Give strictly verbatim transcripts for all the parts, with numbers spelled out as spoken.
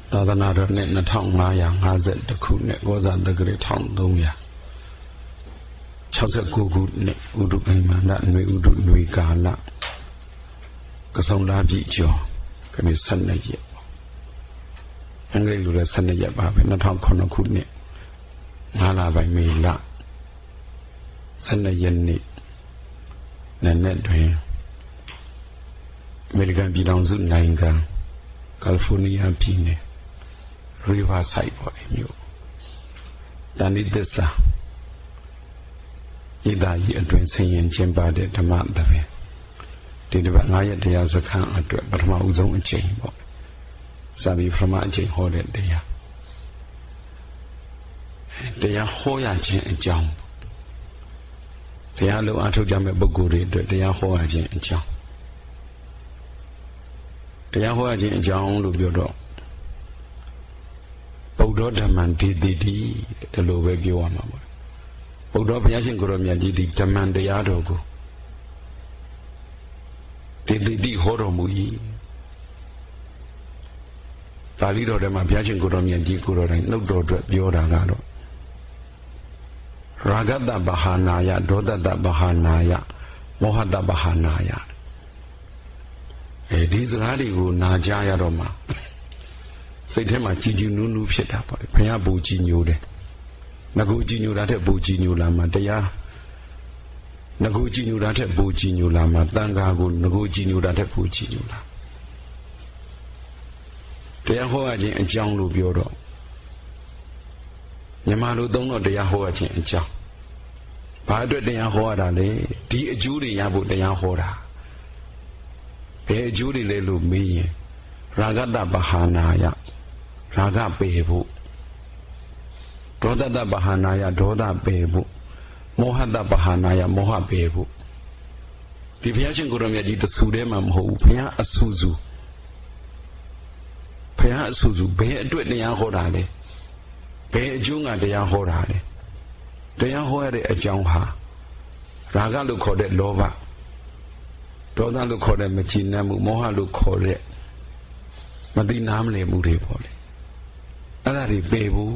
သာသနာတော်နှစ်နှစ်ငါးရာ၅၁ခုနှစ်ကောဇာတက္ကရာတစ်သုံးရာ၆၉ခုနှစ်ဥဒုအိမ်မန္တနွေဥဒုနွေကာလကစုံလာပြီကျော်ခဏ၁၂ရက်အင်္ဂလိပ်လိုလည်း၁၂ရက်ပါပဲ၂၀၀၉ခုနှစ်ငါးလပိုင်းမေလ၁၂ရက်နေ့နက်နက်တွင်အမေရိကန်ပြည်ထောင်စုနိုင်ငံကယ်လီဖိုးနီးယားပြည်နယ်Riverside ပေါ့ဒီမြို့တဏိသစ္စာဣဒာကြီးအတွင်ဆင်ရင်ကျင်းပတဲ့ဓမ္မသဘင်ဒီတစ်ပတ်ငါးရက်တရားစခန်းအတွက်ပထမဦးဆုံးအချိန်ပေါ့စာပြီးပထမအချိန်ဟောတဲ့တရားတရားဟောရခြင်းအကြောင်းတရားလုံးအထုတ်ကြမဲ့ပုဂ္ဂိုလ်တွေအတွက်တရားဟောရခြင်းအကြောင်းတရားဟောရခြင်းအကြောင်းလို့ပြောတော့ဗုဒ္ဓဓမ္မံဒီတိတိဒီလိုပဲပြောရမှာပေါ့ဗုဒ္ဓဘုရားရှင်ကိုရောမြတ်ကြီးဒီဓမ္မံတရားတော်ကိုဒီတိတိဟောတော်မူ၏ပါဠိတော်ထဲမှာဘုရားရှင်ကိုရောမြတ်ကြီးကိုရောတိုင်းနှုတ်တော်အတွက်ပြောတာကတော့ရာဂတဗဟာနာယဒေါသတဗဟာနာယမောဟတဗဟာနာယအဲဒီစကားတွေကိုနာကြားရတော့မှာစိတ်ထဲမှာကြည်ကြည်နူးနူးဖြစ်တာပေါ့ဘုရားပူကြည်ညိုတယ်ငကူကြည်ညိုတာတဲ့ပူကြည်ညိုလာမှာတရားငကူကြည်ညိုတာတဲ့ပူကြည်ညိုလာမှာတန်ခါကိုငကူကြည်ညိုတာတဲ့ပူကြည်ညိုလာတရားဟောရခြင်းအကြောင်းလို့ပြောတော့မြန်မာလိုသုံးတော့တရားဟောရခြင်းအကြောင်းဘာအတွက်တရားဟောရတာလဲဒီအကျိုးတွေရဖို့တရားဟောတာဘယ်အကျိုးတွေလဲလို့မေးရင်ရာဂတဗဟာနာယရာဂပေဖို့ဒေါသတဗဟာနာယဒေါသပေဖို့မောဟတဗဟာနာယမောဟပေဖို့ဒီဘုရားရှင်ကိုယ်တော်မြတ်ကြီးတဆူတည်းမှာမဟုတ်ဘူးဘုရားအဆူဆူဘုရားအဆူဆူဘယ်အတွက်တရားဟောတာလဲဘယ်အကျိုးကတရားဟောတာလဲတရားဟောရတဲ့အကြောင်းဟာရာဂလို့ခေါ်တဲ့လောဘဒေါသလို့ခေါ်တဲ့မကြည်နပ်မှုမောဟလို့ခေါ်တဲ့မသိနားမလည်မှုတွေပေါ့လေအဲ့ဒါတွေပေဖို့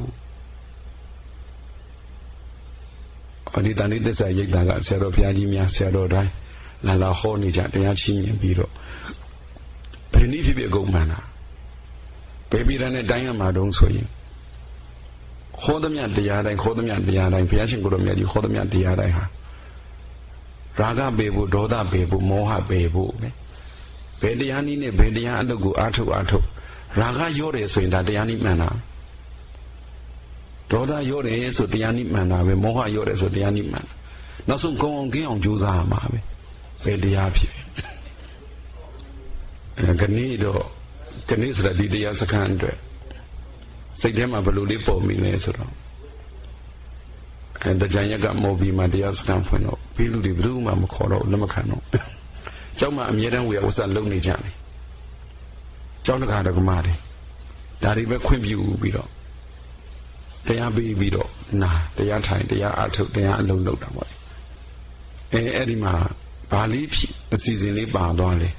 အဒီတဏိသစ္စာရိပ်တာကဆရာတော်ဘုရားကြီးများဆရာတော်တိုင်းလာလာဟောနေကြတရားချင်းမြင်ပြီးတော့ဘယ်နည်းဖြစ်ဖြစ်အကုန်မှန်တာဘယ်ပြည်ရနဲ့တိုင်းရမှာတုံးဆိုရင်ဟောသမျှတရားတိုင်းဟောသမျှတရားတိုင်းဘုရားရှင်ကိုယ်တော်မြတ်ကြီးဟောသမျှတရားတိုင်းဟာရာဂပေဖို့ဒေါသပေဖို့မောဟပေဖို့ပဲဘယ်တရားနည်းနဲ့ဘယ်တရားအလုပ်ကိုအားထုတ်အားထုတ်ရာဂရောတယ်ဆိုရင်ဒါတရားနည်းမှန်တာဒေါသရောတယ်ဆိုတရားနည်းမှန်တာပဲမောဟရောတယ်ဆိုတရားနည်းမှန်တာနောက်ဆုံးကောင်းအောင်ကင်းအောင်ကြိုးစားရမှာပဲဘယ်တရားဖြစ်အဲကနေ့တော့ကနေ့ဆိုတဲ့ဒီတရားစခန်းအတွက်စိတ်ထဲမှာဘယ်လိုလေးပေါ်မိလဲဆိုတော့အဲတရားရက်ကမော်ဘီမှာတရားစခန်းဖွင့်တော့ပြီးလူတွေဘယ်သူမှမခေါ်တော့လက်မခံတော့ကျောင်းမှာအမြဲတမ်းဝေဥစ္စာလုပ်နေကြတယ်ကျောင်းတကာတက္ကမတွေဒါတွေပဲခွင့်ပြုပြီးတော့တရားပြီးပြီးတော့နာတရားထိုင်တရားအထုတ်တရားအလုံးလုပ်တာပေါ့အဲအဲ့ဒီမှာဗာလိအစီအစဉ်လေးပါသွားတယ်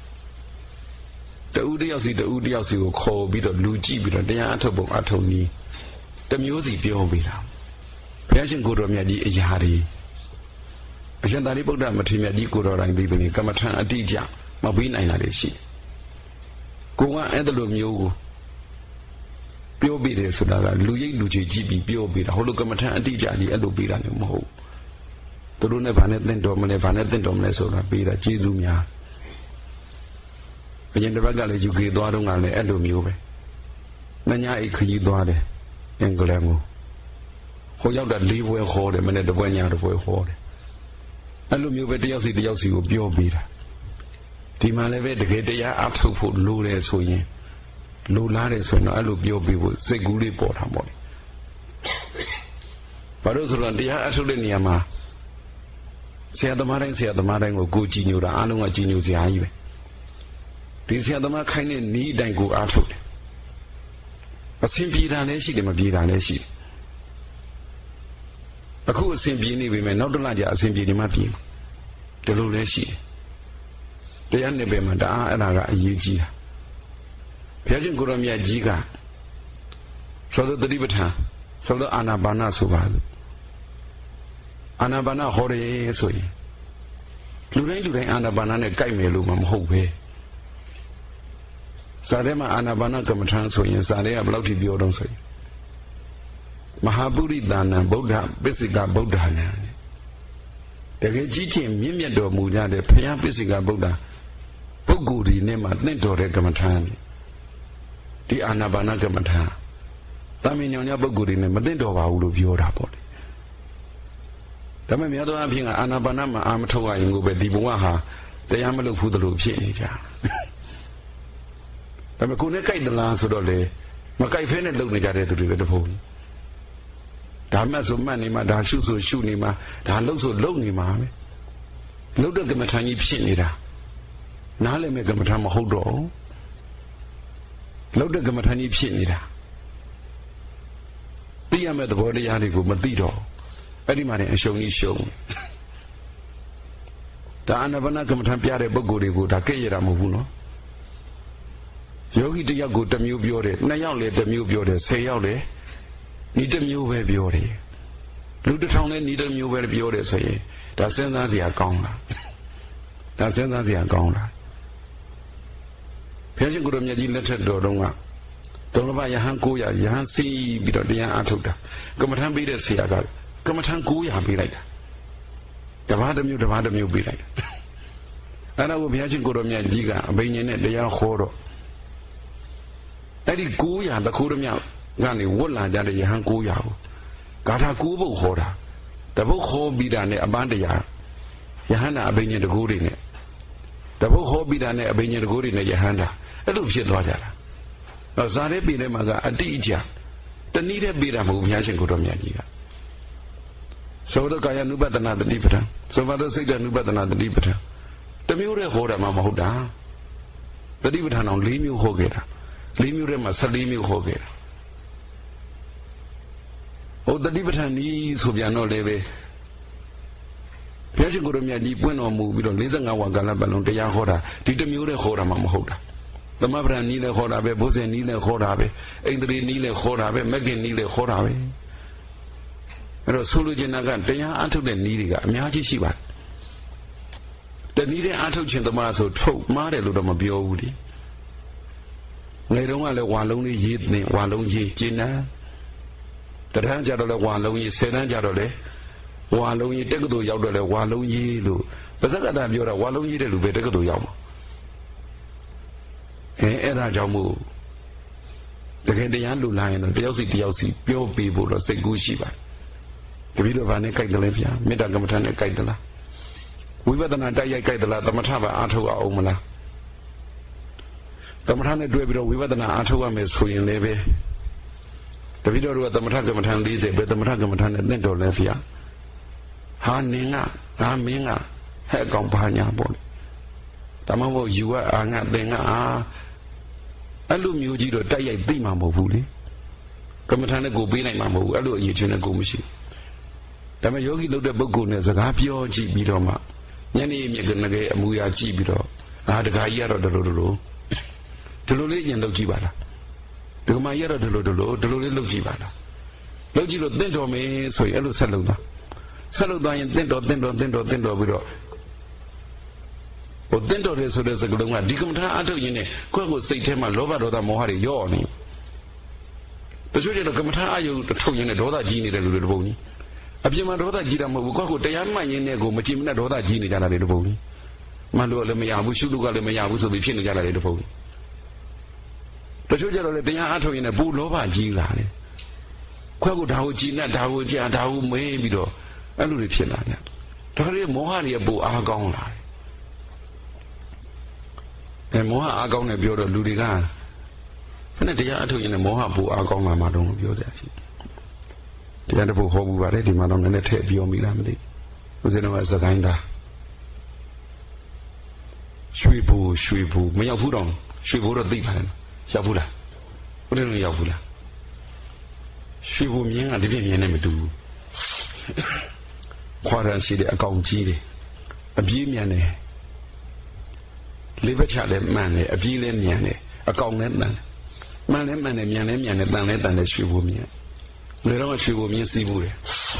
တူတယောက်စီတူတယောက်စီကိုခေါ်ပြီးတော့လူကြည့်ပြီးတော့တရားအထုတ်ပုံအထုတ်နည်းတစ်မျိုးစီပြောပေးတာဘုရားရှင်ကိုယ်တော်မြတ်ကြီးအရာတွေအရှင်သာရိပုတ္တမထေရမြတ်ကြီးကိုယ်တော်တိုင်ပြီးပြီကမ္မထံအတိအကျမပြီးနိုင်တာတွေရှိကိုကအဲ့ဒါလိုမျိုးကိုပြောပြတယ်ဆိုတာကလူရိပ်လူချေကြည့်ပြီးပြောပြတာဟိုလိုကမ္မထံအတိအကျကြီးအဲ့လိုပြီးတာမျိုးမဟုတ်သူတို့နဲ့ဗာနဲ့သင်တော်မလဲဗာနဲ့သင်တော်မလဲဆိုတာပြီးတာကျေးဇူးများအရင်တစ်ပတ်ကလည်းယူကေသွားတော့ကလည်းအဲ့လိုမျိုးပဲမညာအိတ်ခကြီးသွားတယ်အင်္ဂလန်ကိုဟိုရောက်တာလေးပွဲခေါ်တယ်မနေ့တစ်ပွဲညတစ်ပွဲခေါ်တယ်အဲ့လိုမျိုးပဲတယောက်စီတယောက်စီကိုပြောပြတာဒီမှာလည်းပဲတကယ်တရားအထုတ်ဖို့လိုတယ်ဆိုရင်လိုလားတယ်ဆိုတော့အဲ့လိုပြောပြဖို့စိတ်ကူးလေးပေါ်တာပေါ့လေဘာလို့ဆိုတော့တရားအထုတ်တဲ့နေရာမှာဆရာသမားတိုင်းဆရာသမားတိုင်းကိုကိုကြည်ညိုတာအားလုံးကကြည်ညိုစရာကြီးပဲဒီဆရာသမားခိုင်းတဲ့နီးအတိုင်းကိုအားထုတ်တယ်အဆင်ပြေတာလည်းရှိတယ်မပြေတာလည်းရှိတယ်အခုအဆင်ပြေနေပြီမဲ့နောက်တစ်လကြာအဆင်ပြေနေမှပြေမှာဒီလိုလည်းရှိတယ်တရားနဲ့ပဲမှာတအားအဲ့ဒါကအရေးကြီးတာဘုရားရှင်ကိုယ်တော်မြတ်ကြီးကဆိုတော့တတိပဋ္ဌာန်ဆိုတော့အာနာပါနဆိုပါလို့အာနာပါနဟောတယ်ဆိုရင်လူတိုင်းလူတိုင်းအာနာပါနနဲ့ကြိုက်မယ်လို့မှမဟုတ်ပဲစာထဲမှာအာနာပါနကမ္မထာဆိုရင်စာထဲကဘယ်လောက်ထိပြောတော့ဆိုရင်မဟာပုရိသနာဗုဒ္ဓပစ္စိကဗုဒ္ဓနာတကယ်ကြီးချင်းမြင့်မြတ်တော်မူကြတဲ့ဘုရားပစ္စိကဗုဒ္ဓပုဂ္ဂိုလ်ဒီနဲ့မှတင့်တော်တဲ့ကမ္မထာဒီအာနာပါနကမ္မထာသာမန်ညောင်ညပုဂ္ဂိုလ်တွေနဲ့မတင့်တော်ပါဘူးလို့ပြောတာပေါ့လေဒါပေမဲ့များသောအားဖြင့်အာနာပါနမှာအာမထုတ်ရရင်ကိုပဲဒီဘဝဟာတရားမလုပ်ဘူးသလိုဖြစ်နေကြဒါပေမဲ့ကိုယ်နဲ့ကြိုက်သလားဆိုတော့လေမကြိုက်ဖဲနဲ့လုပ်နေကြတဲ့သူတွေပဲတဖို့ဒါမှဆိုမှတ်နေမှာဒါရှုဆိုရှုနေမှာဒါလှုပ်ဆိုလှုပ်နေမှာပဲလှုပ်တဲ့ကမ္မထာကြီးဖြစ်နေတာနားလည်းမဲ့ကမ္မထာမဟုတ်တော့လှုပ်တဲ့ကမ္မထာကြီးဖြစ်နေတာသိရမယ့်သဘောတရားတွေကိုမသိတော့အဲ့ဒီမှာနေအရှုံးကြီးရှုံးဒါအာနာပါနကမ္မထာပြတဲ့ပုဂ္ဂိုလ်တွေကိုဒါကြည့်ရတာမဟုတ်ဘူးနော်ယောဂီတယောက်ကိုတစ်မျိုးပြောတယ်နှစ်ယောက်လည်းတစ်မျိုးပြောတယ်ဆယ်ယောက်လည်းဤတစ်မျိုးပဲပြောတယ်လူတစ်ထောင်လည်းဤတစ်မျိုးပဲပြောတယ်ဆိုရင်ဒါစဉ်းစားစရာကောင်းလားဒါစဉ်းစားစရာကောင်းလားဘုရားရှင်ကိုယ်တော်မြတ်ကြီးလက်ထက်တော်တုန်းကတုံးလဘယဟန်ကိုရယဟန်စီးပြီးတော့တရားအားထုတ်တာကမ္မထမ်းပေးတဲ့ဆရာကကမ္မထမ်းကိုရပေးလိုက်တာတပါးတစ်မျိုးတပါးတစ်မျိုးပေးလိုက်တာအဲ့ဒါကိုဘုရားရှင်ကိုယ်တော်မြတ်ကြီးကအဘိညာဉ်နဲ့တရားဟောတော့အဲ့ဒီကိုရတခုတည်းမြောက်ကနေဝတ်လာကြတဲ့ယဟန်ကိုရကိုဂါထာကိုပုတ်ခေါ်တာတပုတ်ခေါ်ပြီးတာနဲ့အပန်းတရားယဟန္တာအဘိညာဉ်တကူတွေနဲ့တပုတ်ခေါ်ပြီးတာနဲ့အဘိညာဉ်တကူတွေနဲ့ယဟန္တာအဲ့လိုဖြစ်သွားကြတာတော့ဇာတဲ့ပြည်ထဲမှာကအတိအကျတနည်းတဲ့ပြည်တာမဟုတ်ဘုရားရှင်ကိုယ်တော်မြတ်ကြီးကသောတကာယ ानु ပတနာတတိပဋ္ဌာန်သောဘာဒစိတ်တ ानु ပတနာတတိပဋ္ဌာန်တမျိုးတည်းဟောတာမှမဟုတ်တာတတိပဋ္ဌာန်အောင်၄မျိုးဟောခဲ့တာ၄မျိုးထဲမှာ၁၄မျိုးဟောခဲ့တာဟောတတိပဋ္ဌာန်ကြီးဆိုပြန်တော့လည်းပဲဘုရားရှင်ကိုယ်တော်မြတ်ကြီးပွင့်တော်မူပြီးတော့၄၅ဝါကာလပတ်လုံးတရားဟောတာဒီတစ်မျိုးတည်းဟောတာမှမဟုတ်တာသမဗရဏနီးလည်းခေါ်တာပဲဘုဇင်နီးလည်းခေါ်တာပဲအိန္ဒြေနီးလည်းခေါ်တာပဲမဂ္ဂင်နီးလည်းခေါ်တာပဲအဲ့တော့ဆိုလိုချင်တာကတရားအထုတ်တဲ့နီးတွေကအများကြီးရှိပါတယ်တနည်းတဲ့အထုတ်ခြင်းသမားဆိုထုတ်မှားတယ်လို့တော့မပြောဘူးလေငယ်တုန်းကလည်းဝါလုံးလေးရေးတင်ဝါလုံးရေးကျင်းနာတရဟန်းကြတော့လည်းဝါလုံးရေးဆယ်တန်းကြတော့လည်းဝါလုံးရေးတက္ကသိုလ်ရောက်တော့လည်းဝါလုံးရေးလို့ပါဇက်ကတာပြောတာဝါလုံးရေးတဲ့လူပဲတက္ကသိုလ်ရောက်မှာအဲအဲ့ဒါကြောင့်မို့တကယ်တရားလူလာရင်တော့တယောက်စီတယောက်စီပြောပေးဖို့တော့စိတ်ကူးရှိပါတယ်တပည့်တော်ဗာနဲ့ကြိုက်တယ်လေဗျာမေတ္တာကမ္မထာနဲ့ကြိုက်တယ်လားဝိပဿနာတိုက်ရိုက်ကြိုက်တယ်လားသမထပါအားထုတ်အောင်မလားသမထနဲ့တွဲပြီးတော့ဝိပဿနာအားထုတ်ရမယ်ဆိုရင်လည်းပဲတပည့်တော်တို့ကသမထကမ္မထာ၄၀ပဲသမထကမ္မထာနဲ့သင့်တော်လဲဗျာဟာနင်းကဟာမင်းကဟဲ့ကောင်ဘာညာပေါ့လေဒါမှမဟုတ်ယူကအာငါသင်ကအာအဲ့လိုမျိုးကြီးတော့တိုက်ရိုက်သိမှာမဟုတ်ဘူးလေကမ္မထာနဲ့ကိုပေးနိုင်မှာမဟုတ်ဘူးအဲ့လိုအရေးချင်းနဲ့ကိုမရှိဒါပေမဲ့ယောဂီလုပ်တဲ့ပုဂ္ဂိုလ်နဲ့စကားပြောကြည့်ပြီးတော့မှညနေမြက်ကနေအမူအရာကြည့်ပြီးတော့အာတခါကြီးကတော့ဒလိုဒလိုဒလိုလေးရင်လုပ်ကြည့်ပါလားဒီကမာကြီးကတော့ဒလိုဒလိုဒလိုလေးလုပ်ကြည့်ပါလားလုပ်ကြည့်လို့သင့်တော်မယ်ဆိုရင်အဲ့လိုဆက်လုပ်သွားဆက်လုပ်သွားရင်သင့်တော်သင့်တော်သင့်တော်သင့်တော်ပြီးတော့ဟိုသင့်တော်တယ်ဆိုတဲ့စကားလုံးကဒီကမ္မထာအထုတ်ရင်းနဲ့ကိုယ့်ကိုယ်စိတ်ထဲမှာလောဘဒေါသမောဟတွေရော့နေတချို့ကျတော့ကမ္မထာအယုတ်ထုတ်ရင်းနဲ့ဒေါသကြီးနေတယ်လူတွေတပုံကြီးအပြင်မှာဒေါသကြီးတာမဟုတ်ဘူးကိုယ့်ကိုယ်တရားမှတ်ရင်းနဲ့ကိုမကြည်မနဲ့ဒေါသကြီးနေကြတာလေတပုံကြီးမှန်လို့လည်းမရဘူးရှုလို့ကလည်းမရဘူးဆိုပြီးဖြစ်နေကြတာလေတပုံကြီးတချို့ကျတော့လေတရားအထုတ်ရင်းနဲ့ပူလောဘကြီးလာတယ်ခွဲကိုဒါကိုကြည်နဲ့ဒါကိုကြာဒါကိုမင်းပြီးတော့အဲ့လိုတွေဖြစ်လာကြဒါကြတဲ့မောဟတွေပူအားကောင်းလာတယ်အဲမောဟအားကောင်းတယ်ပြောတော့လူတွေကခဏတရားအထုတ်ရင်လည်းမောဟပူအားကောင်းလာမှတော့ပြောကြရှိတရားတစ်ပုဒ်ဟောဘူးပါတယ်ဒီမှာတော့နည်းနည်းထည့်ပြောမိလားမသိဦးဇင်းတော်ကစကိုင်းသားရွှေဘူရွှေဘူမရောက်ဘူးတော့ရွှေဘူတော့သိပါတယ်ရောက်ဘူးလားဘုရားလုံးရောက်ဘူးလားရွှေဘူမြင်းကဒီပြင်းမြင်းနဲ့မတူဘူးခွာရရှိတဲ့အကောင်ကြီးတယ်အပြေးမြန်တယ်လေးဘက်ချလည်းမှန်တယ်အပြေးလည်းမြန်တယ်အကောင်လည်းမှန်တယ် man and man and man and man and man and the she will mean. We don't she will mean see wood.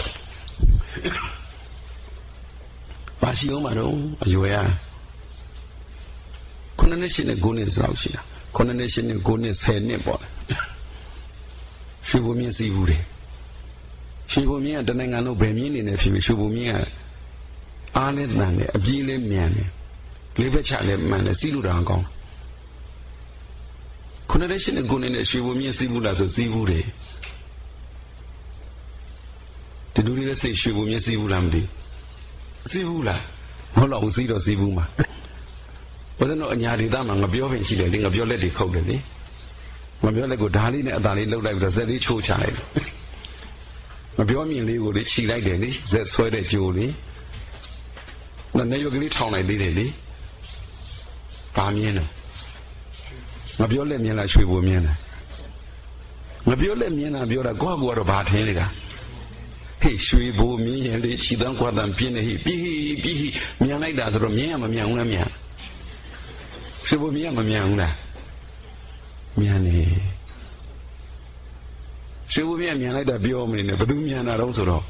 But she don't know, you are. Coronation and goodness out here. Coronation and goodness head neighbor. She will mean see wood. She will mean the name I know by meaning if she will mean Arlet man, a billion man, live a child man, a sea down gone. Coronation and goodness, she will mean see wood as a sea wood. Did you really say she will mean see wood? Sivula, hold on, see the Sivuma. Wasn't no Yadi Dama, a Bio and she letting a violet codely. When you go darling, a darling look like the Zeddy Cho child. A Bio mean would she like Denny, that's why they Julie. The neighborly town I did it. Famiano. A Biola Miana, she will mean. A Biola Miana, Biola, go out about Henry. Hey, she bore me and she don't quite them pin he be be me like that or me am a young man. She will be a young man. Miane. She will be a man like that be all men, but do me and I also.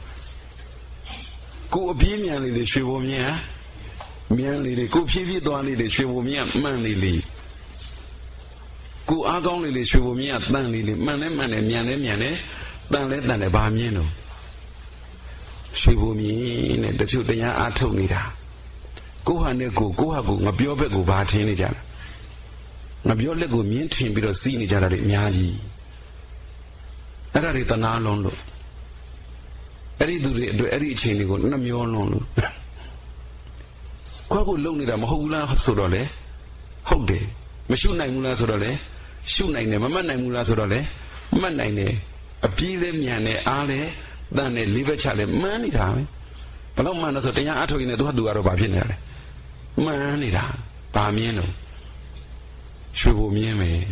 Go be me and lady, she will me. Me and lady, go P V don't lady, she will me a manly. Go out only, she will me at manly, man and man and miane miane, than let than a barmino. She will mean the children are told me that. Go and go, go, go, a biobe go bat in each other. A biole go mean to him because seeing each other at Miagi. That are it an alone. Every do every chain go, no, you alone. Quago lonely, I'm a whole lot of sodole. How day? Machine nine mulas sodole. Shoe nine, mamma nine mulas sodole. Man nine, a pile miane ale. Then a liver child, money time. But no man is a thing I told you to do a robot. Money time, Pamiano. She will mean me.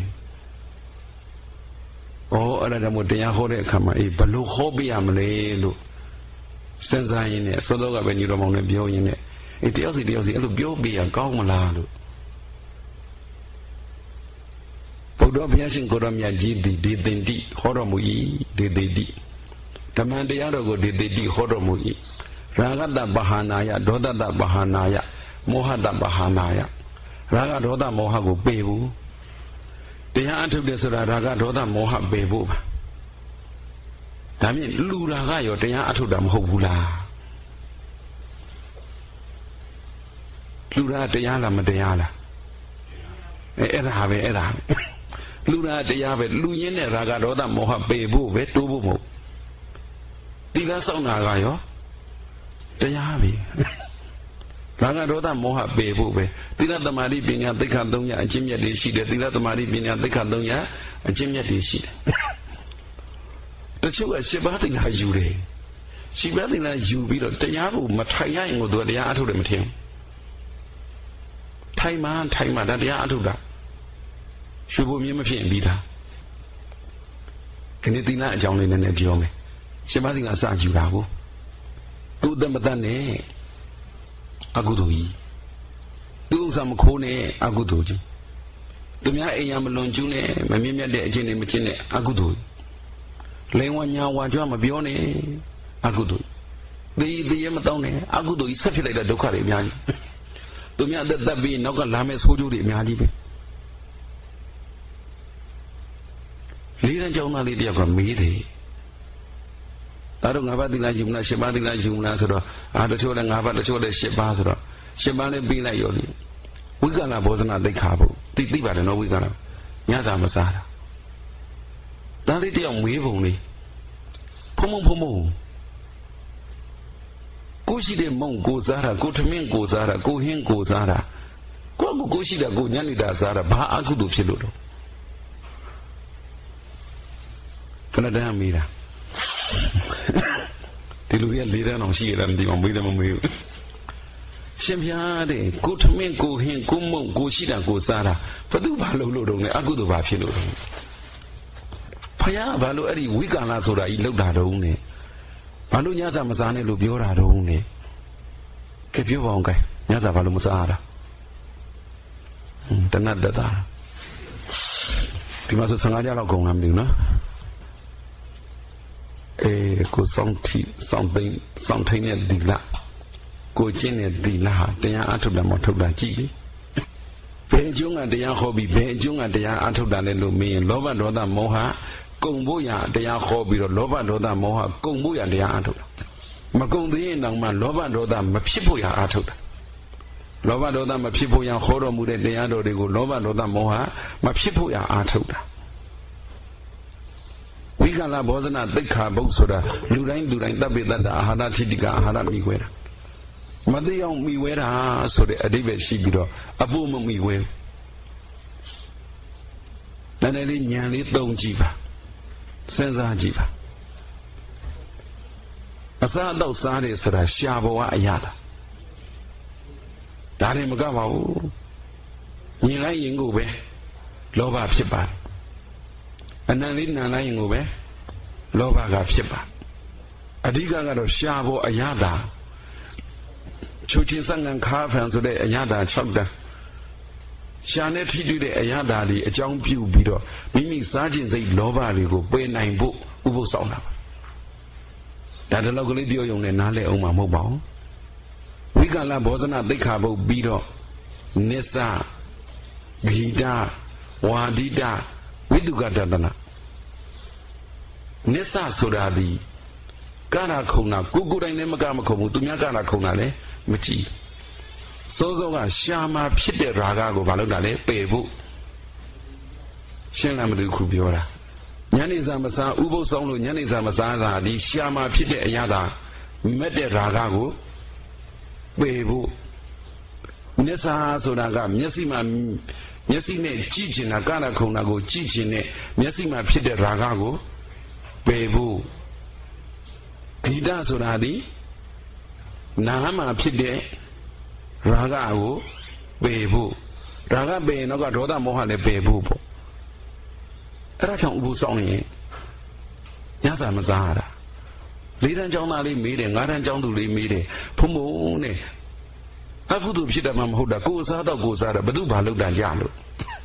Oh, other than what they are holding, come a balloon hobby, I'm lay. Since I in it, so long when you don't want to be in it. It tells it is a little be a gong. Podomian Godomia G D did indeed, Horomui did they did. The man the other go did the Horomui. Ragada Bahanaya, Doda Bahanaya, Mohada Bahanaya. Raga Doda Mohago Bebu. The answer is Raga Doda Moha Bebu. I mean, Lura Gayo, the Atudam Hobula. Lura de Yala Madeala. Era have era. Lura de Yave, Luyen, Raga Doda Moha Bebu, Vetubu. Tila Sauna Gayo. The Yavi. Raga Doda Moha Bebu. Tila the Mari Binia, the Candonia, and Jimmy Dishi, the Tila the Mari Binia, the Candonia, and Jimmy Dishi. The two are Shibating Hajure. Shibating as you be the Yabu, Mataya, and the Yatu them him. Taima, Taima, that Yatuda. Shubumi and Bita. Can it deny John in an Ediome? Shibating as Sajurabu. Do them but then Agudui. Do some cone Aguduji. Do me a yamalon june, my mimia de Jenny Machine Agudui. Lay one yaw one drum of Bione Agudu. The the Yamatone Agudu is happy like the Dokari Miani. To me, that that be no Lames who do the Miani. Leader Jonah Lydia from me. I don't have a thing like you, not Shabati like you, Nasara. I had a children have a children Shabatra. Shabani be like Yoli. We got a bosan at the cabo. The diva, no, we got a Yaza Masara. That is the wave only. Pomo Pomo. Go see the monk, go Zara, go to me, go Zara, go him, go Zara. Go go see the go Yanida Zara, Ba Agudu Chiludo. Canada Mira. The Luria leader on she and the on William Will. Shempiade, go to me, go him, go monk, go see the go Zara. But do Valo, Agudu Vafilo. Paya Valo Eddie Wigana so that he looked at only. Palu Yaza Mazane Lubiora only. Keep your own guy, Yaza Valumazara. The Nadada. ဒီမှာဆိုဆယ်ငါးကြလောက်ကုန်လာမလို့နော်အဲကိုစောင့်ထိစောင့်သိမ်းစောင့်ထိန်တဲ့ဒီလကိုကျင့်တဲ့ဒီလဟာတရားအထုတ်တာမထုတ်တာကြည့်လေဘယ်အကျုံးကတရားဟောပြီးဘယ်အကျုံးကတရားအထုတ်တာလဲလို့မင်းရင်လောဘဒေါသမောဟကုံဖို့ရတရားဟောပြီးတော့လောဘဒေါသမောဟကုံဖို့ရတရားအထုတ်တာမကုံသေးရင်တောင်မှလောဘဒေါသမဖြစ်ဖို့ရအထုတ်တာလောဘဒေါသမဖြစ်ဖို့ရဟောတော်မူတဲ့တရားတော်တွေကိုလောဘဒေါသမောဟမဖြစ်ဖို့ရအထုတ်တာဝိကလဘောဇနသိက္ခာပုဒ်ဆိုတာလူတိုင်းလူတိုင်းတပ်ပိတ္တအာဟာရထိတိကအာဟာရမိခွဲတာမသိအောင်မိဝဲတာဆိုတဲ့အဓိပ္ပာယ်ရှိပြီးတော့အဖို့မမိဝဲနည်းနည်းလေးဉာဏ်လေးသုံးကြည့်ပါစဉ်းစားကြည့်ပါအစားအသောက်စားတယ်ဆိုတာရှားဘဝအရာတာဒါလည်းမကပါဘူးမြင်လိုက်ရင်ကိုပဲလောဘဖြစ်ပါတယ်အနံလေးနံလိုက်ရင်ကိုပဲလောဘကဖြစ်ပါအဓိကကတော့ရှားဘဝအရာတာချိုချင်းစံငံခါဖန်ဆိုတဲ့အရာတာ၆တန်းရှားနဲ့ထိတွေ့တဲ့အရာတာတွေအကြောင်းပြုပြီးတော့မိမိစားခြင်းစိတ်လောဘတွေကိုပယ်နိုင်ဖို့ဥပုသ်ဆောင်တာပါဒါတလောက်ကလေးပြောရုံနဲ့နားလည်အောင်မှာမဟုတ်ပါဘူးဝိကလဘောဇနသိက္ခာပုဒ်ပြီးတော့နစ္စဂီတဝါဒိတဝိတုကတတနာနစ္စဆိုတာဒီကာရခုံနာကိုကိုတိုင်းလည်းမကမခုံဘူးသူများကာရခုံနာလည်းမကြည့်စိုးစိုးကရှာမှာဖြစ်တဲ့ရာဂကိုမလုပ်တာလေပယ်ဖို့ရှင်းလားမသိခုပြောတာညနေစာမစားဥပုသ်ဆောင်လို့ညနေစာမစားတာဒီရှာမှာဖြစ်တဲ့အရာသာမက်တဲ့ရာဂကိုပယ်ဖို့နစ္စဆိုတာကမျက်စိမှာမျက်စိနဲ့ကြည့်ချင်တာကာရခုံနာကိုကြည့်ချင်တဲ့မျက်စိမှာဖြစ်တဲ့ရာဂကိုပယ်ဖို့ဂီတဆိုတာဒီနာမှာဖြစ်တဲ့ရာဂကိုပယ်ဖို့ရာဂပယ်ရင်တော့ဒေါသမောဟလည်းပယ်ဖို့ပေါ့အဲ့ဒါကြောင့်ဥပုသ်ဆောင်ရင်ညစာမစားရတာလေးတန်းကျောင်းသားလေးမေးတယ်ငါးတန်းကျောင်းသူလေးမေးတယ်ဖုံဖုံနဲ့အကုသိုလ်ဖြစ်တယ်မှမဟုတ်တာကိုယ်စားတော့ကိုယ်စားတယ်ဘသူဘာလုပ်တာကြလို့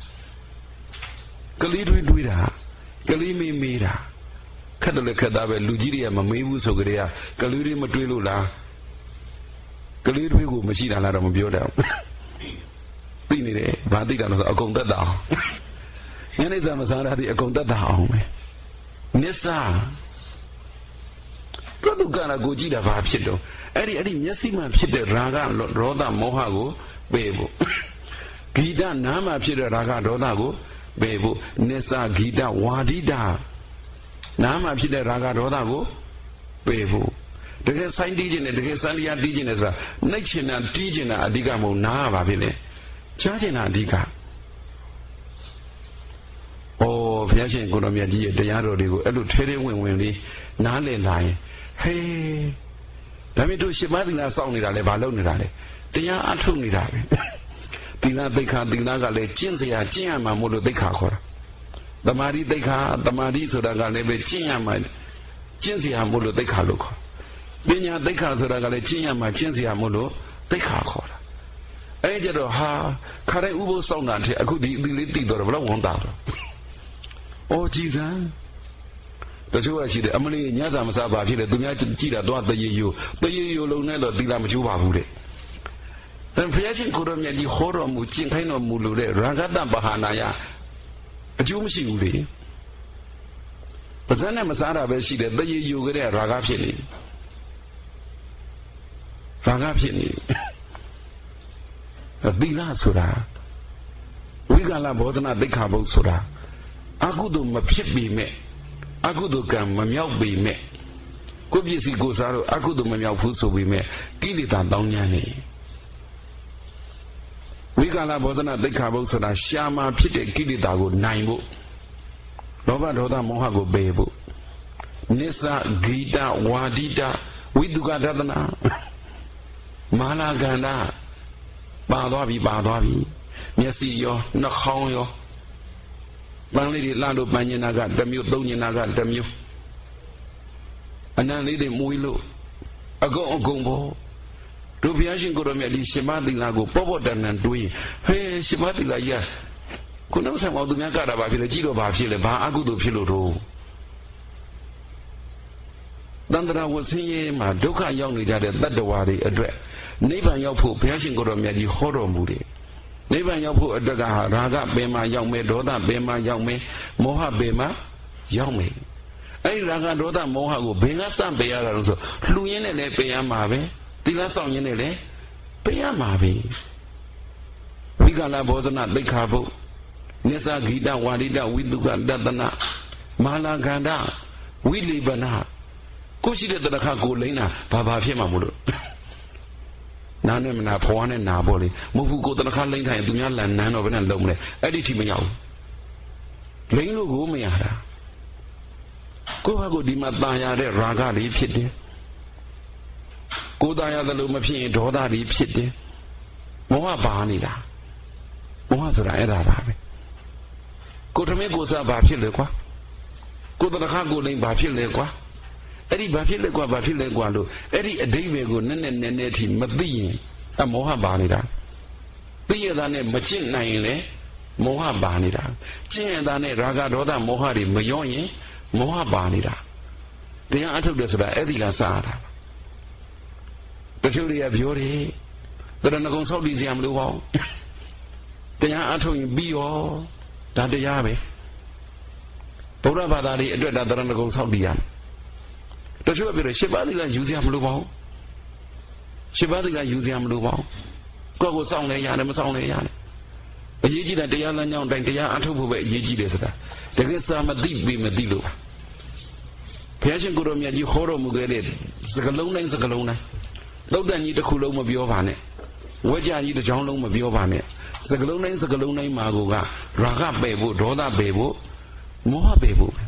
ကလေးတွေးတွေးတာကလေးမေးမေးတာခက်တယ်လည်းခက်သားပဲလူကြီးတွေကမမေးဘူးဆိုကြတဲ့ကလေးတွေမတွေးလို့လားကလေးတွေးကိုမရှိတာလားတော့မပြောတတ်ဘူးသိနေတယ်ဘာသိတာလဲဆိုအကုန်သက်တာအောင်ညနေစာမစားတာဒီအကုန်သက်တာအောင်ပဲနစ္စကတုကနာကိုကြည့်တာဘာဖြစ်တော့အဲ့ဒီအဲ့ဒီမျက်စိမှဖြစ်တဲ့ရာဂဒေါသမောဟကိုပယ်ဖို့ဂီတနားမှဖြစ်တဲ့ရာဂဒေါသကိုပယ်ဖို့နစ္စဂီတဝါဒိတနားမှဖြစ်တဲ့ရာဂဒေါသကိုပယ်ဖို့တကယ်ဆိုင်တီးခြင်းနဲ့တကယ်စံလျာတီးခြင်းနဲ့ဆိုတာနှိတ်ချင်တာတီးချင်တာအဓိကမဟုတ်နားပါဖြစ်လေကြားချင်တာအဓိကဩဘုရားရှင်ကိုတော်မြတ်ကြီးရဲ့တရားတော်တွေကိုအဲ့လိုထဲထဲဝင်ဝင်လေးနားလည်လာရင်ဟေးဒါပေမဲ့တို့ရှင်မသီလစောင့်နေတာလဲဘာလုပ်နေတာလဲတရားအထုတ်နေတာပဲသီလသိက္ခာသီလကလည်းကျင့်စရာကျင့်ရမှာမို့လို့သိက္ခာခေါ်တာသမာဓိသိက္ခာသမာဓိဆိုတာကလည်းပဲကျင့်ရမှာကျင့်စရာမို့လို့သိက္ခာလို့ခေါ်ပညာသိက္ခာဆိုတာကလည်းကျင့်ရမှာကျင့်စရာမို့လို့သိက္ခာခေါ်တာအဲကြတော့ဟာခါတိုင်းဥပုသ်ဆောင်တာတဲ့အခုဒီအသီလေးသိတော့ဘယ်တော့ဝန်တာတော့အော်ကြည်စမ်းတချို့ကရှိတယ်အမလေးညစာမစားပါဖြစ်တယ်သူများကြည့်တာတော့တရေရိုးတရေရိုးလုံးနဲ့တော့သီလမကျိုးပါဘူးတဲ့အဲဘုရားရှင်ကိုရောမြတ်ကြီးဟောတော်မူကျင့်ခိုင်းတော်မူလို့တဲ့ရာဂတပဟာနာယအကျိုးမရှိဘူးလေပါဇက်နဲ့မစားတာပဲရှိတယ်တရေရိုးကလေးရာဂဖြစ်နေရာဂဖြစ်နေသီလဆိုတာဝိကလဘောဇနသိက္ခာပုဒ်ဆိုတာအကုသိုလ်မဖြစ်ပေမဲ့အကုသိုလ်ကံမမြောက်ပေမဲ့ကိုပစ္စည်းကိုစားတော့အကုသိုလ်မမြောက်ဘူးဆိုပေမဲ့ကိလေသာတောင်းဉာဏ်နေဝိကလဘောဇနသိက္ခာပုဒ်ဆိုတာရှားမှာဖြစ်တဲ့ကိလေသာကိုနိုင်ဖို့လောဘဒေါသမောဟကိုပယ်ဖို့နစ္စဂီတဝါဒိတဝိတုကတတနာမာလာကန္တာပါသွားပြီပါသွားပြီမျက်စိရောနှာခေါင်းရောပန်းလေးတွေလှလို့ပန်းညင်နာကတစ်မျိုးသုံးညင်နာကတစ်မျိုးအနံလေးတွေမွေးလို့အကုန်အကုန်ပေါ်တို့ဘုရားရှင်ကိုယ်တော်မြတ်ဒီရှင်မသီလကိုပေါ့ပေါ့တန်တန်တွေးဟဲရှင်မသီလကြီးခုနောက်ဆက်မောသူများကတာဘာဖြစ်လဲကြည့်တော့ဘာဖြစ်လဲဘာအကုသိုလ်ဖြစ်လို့တော့တန္တရာဝဆင်းရဲမှာဒုက္ခရောက်နေကြတဲ့တတ္တဝါတွေအတွက်နိဗ္ဗာန်ရောက်ဖို့ဘုရားရှင်ကိုယ်တော်မြတ်ကြီးဟောတော်မူတယ်နိဗ္ဗာန်ရောက်ဖို့အတွက်ကဟာရာဂပင်မှာရောက်မယ်ဒေါသပင်မှာရောက်မယ်မောဟပင်မှာရောက်မယ်အဲ့ဒီရာဂဒေါသမောဟကိုဘယ်ကစပယ်ရတာလို့ဆိုလှူရင်းနဲ့လည်းပယ်ရမှာပဲသီလဆောင်ရင်းနဲ့လည်းပယ်ရမှာပဲဝိကလဘောဇနသိက္ခာပုဒ်နိစ္စဂီတဝါရိတဝိတုကတတနာမာလာခန္ဓာဝိလိပနာကိုရှိတဲ့တရခကိုလိမ့်တာဘာဘာဖြစ်မှာမို့လို့နားနဲ့မနာဖွားနဲ့နာပေါ့လေမဟုတ်ဘူးကိုတရခလိမ့်ထိုင်သူများလန်နန်းတော့ဘယ်နဲ့လုံးမလဲအဲ့ဒီထိမရောက်ဘူးလိမ့်လို့ကိုမရတာကိုယ့်ဟာကိုဒီမှာตายရတဲ့ရာဂတွေဖြစ်တယ်ကိုယ်ตายရတယ်လို့မဖြစ်ရင်ဒေါသတွေဖြစ်တယ်မောဟပါနေတာမောဟဆိုတာအဲ့ဒါပါပဲကိုယ်ထမင်းကိုယ်စားဘာဖြစ်လဲကွာကိုယ်တရခကိုလိမ့်ဘာဖြစ်လဲကွာအဲ့ဒီဘာဖြစ်လဲကွာဘာဖြစ်လဲကွာလို့အဲ့ဒီအဓိပ္ပာယ်ကိုနည်းနည်းနည်းနည်းထိမသိရင်အမောဟပါနေတာသိရတာနဲ့မကျင့်နိုင်ရင်လေမောဟပါနေတာကျင့်ရတာနဲ့ရာဂဒေါသမောဟတွေမရောရင်မောဟပါနေတာတရားအထုတ်တယ်ဆိုတာအဲ့ဒီကစားရတာတချို့တွေကပြောတယ်တရဏဂုံဆောက်တည်စရာမလိုပါဘူးတရားအထုတ်ရင်ပြီးရောဒါတရားပဲဗုဒ္ဓဘာသာတွေအတွက်ဒါတရဏဂုံဆောက်တည်ရမယ်တချို့ကပြောတယ်ရှစ်ပါးသီလယူစရာမလိုပါဘူးရှစ်ပါးသီလယူစရာမလိုပါဘူးကိုယ့်ကိုစောင့်လဲရတယ်မစောင့်လဲရတယ်အရေးကြီးတာတရားလမ်းကြောင်းတိုင်းတရားအထုတ်ဖို့ပဲအရေးကြီးတယ်ဆိုတာတကယ်စာမသိပြီမသိလို့ပါဘုရားရှင်ကိုယ်တော်မြတ်ကြီးဟောတော်မူခဲ့တဲ့စကလုံးတိုင်းစကလုံးတိုင်းသုတ်တန်ကြီးတစ်ခုလုံးမပြောပါနဲ့ဝကြကြီးတစ်ချောင်းလုံးမပြောပါနဲ့စကလုံးတိုင်းစကလုံးတိုင်းမှာကိုကရာဂပယ်ဖို့ဒေါသပယ်ဖို့မောဟပယ်ဖို့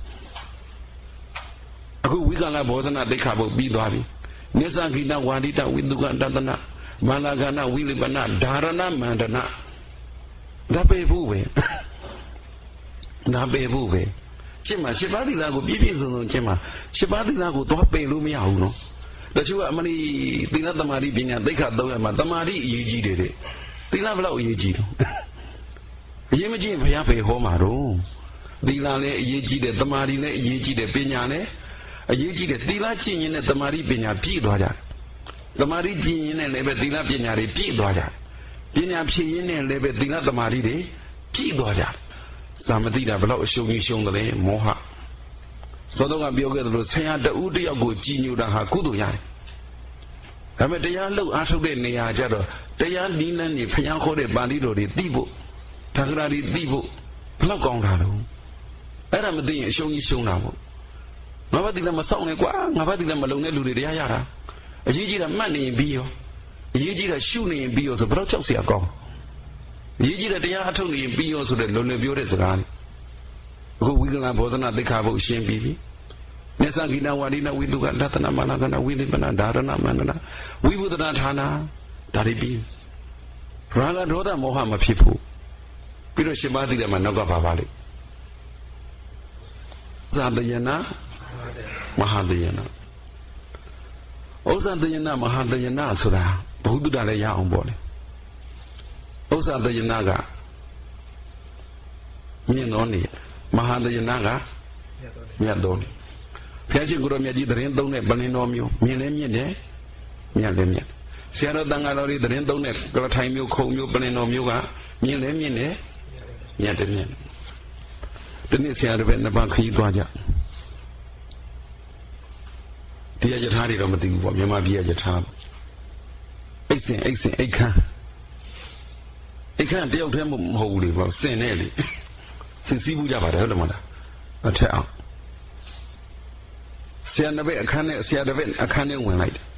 အခုဝိကလဘောဇနသိက္ခာပုဒ်ပြီးသွားပြီနိစ္စဂိတဝါဒိတဝိတုကတတနာမာလာကနာဝိလိပနာဓာရဏမန္တနာဒါပေဖို့ပဲဒါပေဖို့ပဲကျင့်မှာရှစ်ပါးသီလကိုပြည့်ပြည့်စုံစုံကျင့်မှာရှစ်ပါးသီလကိုသွားပယ်လို့မရဘူးနော်တချို့ကအမလီသီလသမာဓိပညာသိက္ခာသုံးရမှာသမာဓိအရေးကြီးတယ်တဲ့သီလဘယ်လောက်အရေးကြီးတော့အရေးမကြီးရင်ဘုရားပေဟောမှာတော့သီလလည်းအရေးကြီးတယ်သမာဓိလည်းအရေးကြီးတယ်ပညာလည်းအရေးကြီးတယ်သီလကျင့်ရင်နဲ့သမာဓိပညာပြည့်သွားကြတယ်သမာဓိကျင့်ရင်နဲ့လည်းပဲသီလပညာတွေပြည့်သွားကြတယ်ပညာဖြည့်ရင်နဲ့လည်းပဲသီလသမာဓိတွေပြည့်သွားကြတယ်သာမတိတာဘလောက်အရှုံးကြီးရှုံးတယ်လဲမောဟသောတော်ကပြောခဲ့သလိုဆရာတဦးတယောက်ကိုကြည်ညိုတာဟာကုသိုလ်ရတယ်ဒါပေမဲ့တရားလှုပ်အားထုတ်တဲ့နေရာကျတော့တရားနီးလန်းနေဖျားခေါ်တဲ့ပါဠိတော်တွေသိဖို့ဒါကရာတွေသိဖို့ဘလောက်ကောင်းတာလဲအဲ့ဒါမသိရင်အရှုံးကြီးရှုံးတာပေါ့ငါဘာတိလည်းမဆောင်နဲ့ကွာငါဘာတိလည်းမလုံတဲ့လူတွေတရားရတာအရေးကြီးတာမှတ်နေရင်ပြီးရောအရေးကြီးတာရှုနေရင်ပြီးရောဆိုဘယ်တော့ကြောက်เสียကောင်းအရေးကြီးတာတရားအထုတ်နေရင်ပြီးရောဆိုတဲ့လုံလုံပြောတဲ့စကားလေးအခုဝိကလဘောဇနသိက္ခာပုဒ်ရှင်းပြီးပြီနိစ္စဂိတဝါရိနဝိတုကလတ္တနာမာနကနာဝိလိပနာဓာရဏမန္တနာဝိဘုဒ္ဓနာဌာနာဒါတွေပြီးရာဂဒေါသမောဟမဖြစ်ဘူးပြီးတော့ရှင်ပါးသီလမှာနောက်ကပါပါလိမ့်ဇာတယနာမဟာတယနာဥစ္စာတယနာမဟာတယနာဆိုတာဘုဒ္ဓတာလည်းရအောင်ပေါ့လေဥစ္စာတယနာကမြင့်တော်နေမဟာတယနာကမြတ်တော်နေဘုရားရှင်ကိုယ်တော်မြတ်ကြီးသတင်းသုံးတဲ့ဗလင်တော်မျိုးမြင့်လည်းမြင့်တယ်မြတ်လည်းမြတ်ဆရာတော်တန်ဃာတော်တွေသတင်းသုံးတဲ့ကလထိုင်မျိုးခုံမျိုးဗလင်တော်မျိုးကမြင့်လည်းမြင့်တယ်မြတ်တယ်မြတ်ဒီနေ့ဆရာတော်ပဲနှစ်ပါးခရီးသွားကြတရားယထာတွေတော့မသိဘူးပေါ့မြန်မာပြည်ယထာအိတ်စင်အိတ်စင်အိတ်ခမ်းအိတ်ခမ်းတယောက်တည်းမဟုတ်ဘူးလေပေါ့စင်နဲ့လေစင်စည်းဘူးကြပါတယ်ဟုတ်တယ်မလားအထက်အောင်ဆရာတပည့်အခန်းနဲ့ဆရာတပည့်အခန်းနဲ့ဝင်လိုက်တယ်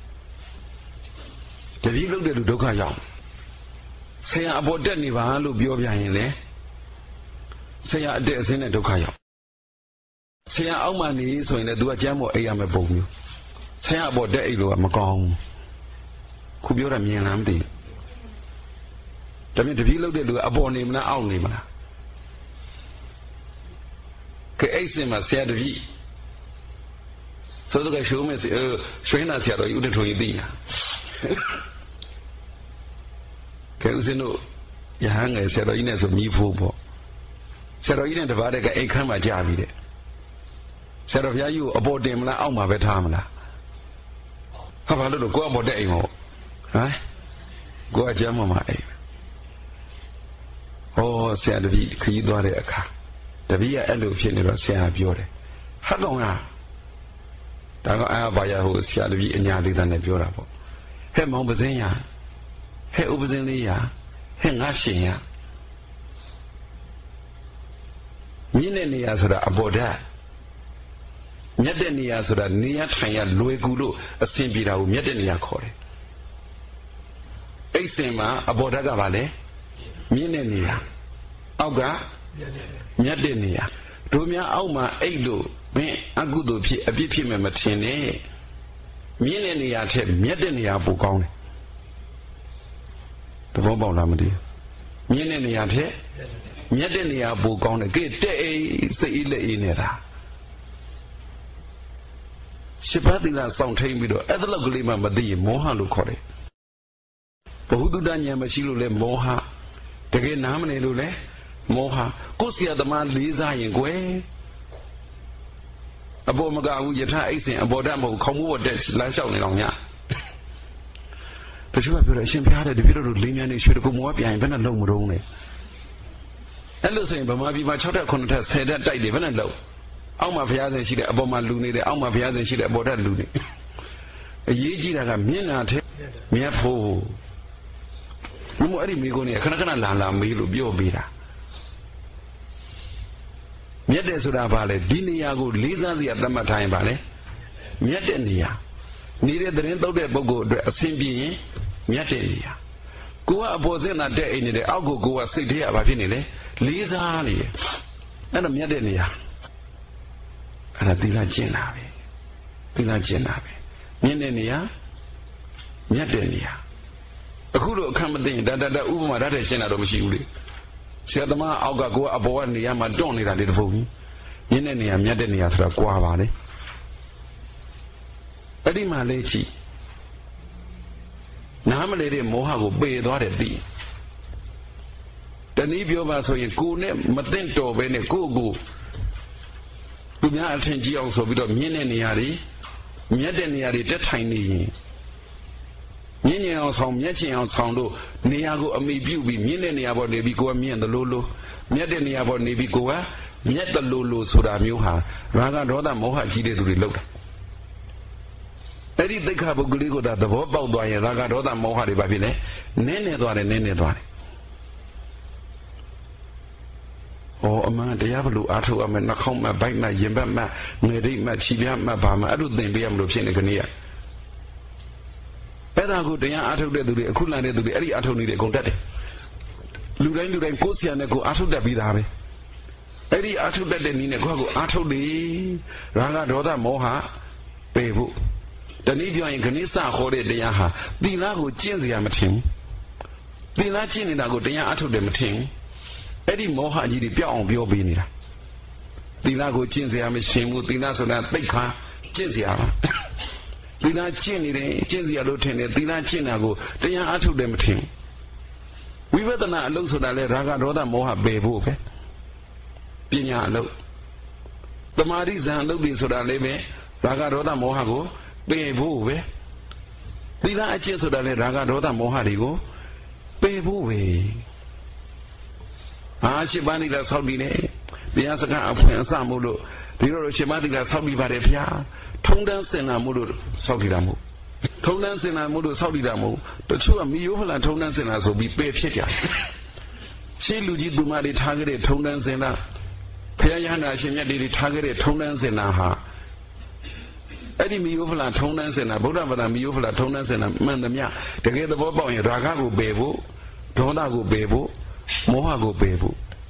တပည့်လုပ်တဲ့လူဒုက္ခရောက်ဆရာအပေါ်တက်နေပါလို့ပြောပြရင်လေဆရာအတက်အဆင်းနဲ့ဒုက္ခရောက်ဆရာအောက်မှနေဆိုရင်လည်း तू ကကျမ်းပေါ်အိပ်ရမယ်ပုံမျိုးဆရာအပေါ်တက်အိပ်လို့ကမကောင်းခုပြောတာမြင်လားမသိဘူးဒါပေမဲ့တပည့်လုပ်တဲ့လူကအပေါ်နေမလားအောက်နေမလားကဲအိပ်စင်မှာဆရာတပည့်ဆိုတော့ကရှိုးမယ်စီရွှေနာဆရာတော်ကြီးဦးတထုံကြီးသိလားကဲဦးစင်းတို့ Yang saya tahu ini so mifu po. Saya tahu ini dapat ada ikan macam ni. Saya tahu ya you abot dem lah, awak mah betam lah. Apa lalu gua abot dem mo, ha? Gua jam mama eh. Oh saya lebih kiri dua ada akak. Tapi ya elu film ni saya biar. Hadong ah. Tengok ayah bayar ho saya lebih nyari dan biar apa. Hei mau bersenya, hei ubersen ni ya, hei ngasih ya. Ni ni ya sudah aboda. Nyata ni ya sudah niat hanya luai gulu asin birau nyata ni ya kore. Esema aboda ka bale, ni ni ya. Auga nyata ni ya. Domya auma elo. Men aku tu pi, abi pi me macam ni, mana ni ya cek, mana ni ya bukan. Terus bau nama dia, mana ni ya cek, mana ni ya bukan. Kita eh seile ini lah. Seperti lah sound time itu, ada lagu lima mati moha lu kore. Perhubungannya masih lu le moha, tapi nama ni lu le moha. Kau siapa teman Liza yang kue? Abo magawu yata aisin aboda mo kamu ada lansau ni longnya. Tapi apa sih yang ada di biro linya ni sudah kamu apa yang benar long murung ni. Lalu saya bermabi macam ada kontak saya dah tak ada benar long. Awak mafia saya sih abo malu ni, awak mafia saya sih aboda lu ni. Ye jira kan mina the, mina po. Namu ada migo ni, kerana kerana lala milu bio bira. Nyata sudah balik, di ni aku lisan siapa sama tanya balik. Nyata ni ya, ni dia terus tahu dia bago simpi, nyata ni ya. Gua bosan ada ini deh, aku gua sedih apa ni deh, lisan ni. Ada nyata ni ya, ada tiga jenak, tiga jenak. Nyata ni ya, nyata ni ya. Aku lu kan penting, dah dah dah umum ada jenak tu mesti uli. Siapa mah awak gua abawan ni yang macam ni dah di depan ni, ini ni yang nyata ni yang sudah gua balik. Adi Malaysia, nama lede moha go bedo ada di. Dan ini biar bahasa yang ku ne meten to be ne ku ku. Tu ni atensi yang so bido ini ni hari, nyata ni hari tertain ni. Ni yang sang, ni yang sang tu, ni aku ambil view bi, ni ni apa ni bi gua ni yang terlalu, ni ada ni apa ni bi gua, ni terlalu sudah miuha, raga roda moha jadi tu dilaut. Jadi dekah beguli ko dah, dah bau doa yang raga roda moha di babi le, nene doa le, nene doa le. Oh, amma dia perlu atau amma nak kau ma baik ma jembat ma, ngeri ma cibia ma bama, aduh tembiam lu sini kenia. Pada aku dengan atau dia tu dia, aku lari tu dia, ari atau ni dia kontak dia. Lurai lurai kosian aku atau dia bidah be. Ari atau dia ni ni aku atau dia, raga roda moha pebu. Dan ini dia yang kenisa kore dia ha, dia aku cincin dia macam, dia cincin aku dia atau dia macam. Ari moha jadi biang biang bini lah. Dia aku cincin dia macam, dia sudah tekah cincin dia. Tina chin ni deh, chin siapa lu chin ni, tina chin aku, tiang atuh dem chin. Wibatana lu sudah le raga roda moha bebu ke, pinya lu. Temari zan lu di sudah le be, raga roda moha ko bebu be. Tina chin sudah le raga roda moha di ko bebu be. Ah shibani la saudi ne, dia sekarang apa yang sama lu. Dia shibani la saudi pada pihak. Tongdan sena mulut saudi damu, tongdan sena mulut saudi damu. Tercua miu lah tongdan sena so bi pe pihak. Si luji duma di thagere tongdan sena, pihak yang nak siapa di thagere tongdan sena ha. Adi miu lah tongdan sena, bukan pada miu lah tongdan sena mana miya. Dekat tu bawa yang raga go bebu, doda go bebu, moha go bebu.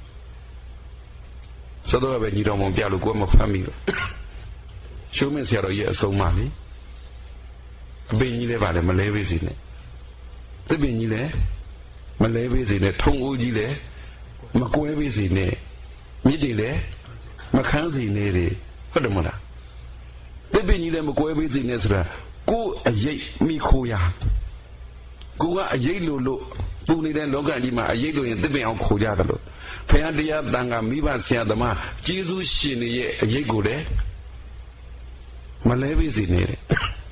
Satu apa ni orang biar lu gua mau faham. Cuma siapa yang semua ni, begini le pada Malaysia sini, tu begini le Malaysia sini, Thong Uji le, Makuwe sini, Midi le, Makan sini le, ada mana? Tu begini le Makuwe sini sudah, ku ajai mikuya, ku ajai lulu, ပူနေတဲ့လောကကြီးမှာအရေးလို့ရင်သစ်ပင်အောင်ခိုကြတယ်လို့ဖခင်တရားတန်ခါမိဘဆရာသမားကျေးဇူးရှင်တွေရဲ့အရေးကိုလည်းမလဲပေးစေနဲ့တဲ့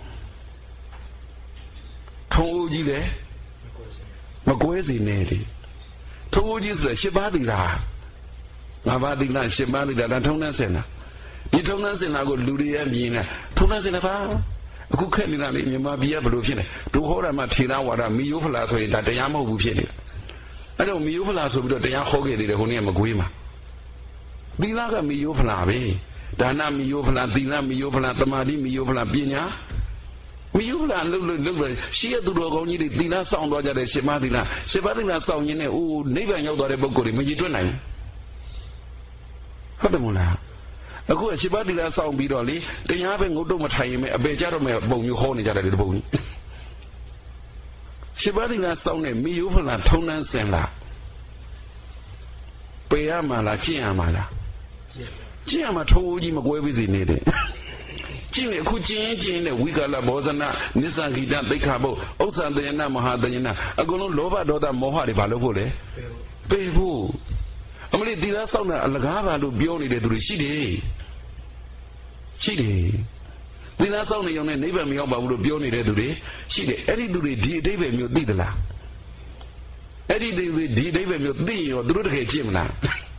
ထုံးအိုးကြီးလည်းမကွဲစေနဲ့လေထုံးအိုးကြီးဆိုတော့ရှစ်ပါးသီလငါးပါးသီလရှစ်ပါးသီလဒါထုံးနှံစင်တာဒီထုံးနှံစင်တာကိုလူတွေရဲ့မြင်နေထုံးနှံစင်တာပါအခုခက်နေတာလေမြန်မာပြည်ကဘယ်လိုဖြစ်လဲဒုဟောရမှာထေရဝါဒမီယိုဖလာဆိုရင်ဒါတရားမဟုတ်ဘူးဖြစ်နေတာအဲ့တော့မီယိုဖလာဆိုပြီးတော့တရားဟောခဲ့သေးတယ်ဟိုနေ့ကမကွေးမှာသီလကမီယိုဖလာပဲဒါနမီယိုဖလာသီလမီယိုဖလာတမာတိမီယိုဖလာပညာမီယိုဖလာလှုပ်လှုပ်လှုပ်လှုပ်ရှေ့ရသူတော်ကောင်းကြီးတွေသီလစောင့်သွားကြတယ်ရှင်မသီလရှင်မသီလစောင့်ရင်းနဲ့အိုးနိဗ္ဗာန်ရောက်သွားတဲ့ပုဂ္ဂိုလ်တွေမရည်တွက်နိုင်ဘူးဟုတ်တယ်မလားအခုအရှိပါသီလစောင့်ပြီးတော့လေတရားပဲငုတ်တုတ်မထိုင်ရင်ပဲအပေကြတော့မဲ့ပုံမျိုးဟောနေကြတယ်ဒီပုံကြီးရှိပါသီလစောင့်နဲ့မီယိုဖလာထုံနှန်းစင်လားပေရမှာလားကျင့်ရမှာလားကျင့်ရမှာထုံးကြီးမကွဲပြီးစီနေတယ်ကျင့်လေအခုကျင့်ရင်ကျင့်တဲ့ဝိကာလဘောဇနာနိစ္စဂိတသိက္ခာပုတ်ဥစ္စာတယနာမဟာတယနာအကုန်လုံးလောဘဒေါသမောဟတွေဘာလို့ဖို့လဲပေဖို့အမလေးသီလစောင့်တာအလကားပါလို့ပြောနေတဲ့သူတွေရှိတယ်ရှိတယ်သီလစောင့်နေုံနဲ့နိဗ္ဗာန်မရောက်ပါဘူးလို့ပြောနေတဲ့သူတွေရှိတယ်အဲ့ဒီသူတွေဒီအတိပ္ပယ်မျိုးသိသလားအဲ့ဒီသူတွေဒီအတိပ္ပယ်မျိုးသိရောသူတို့တကယ်ကျင့်မလား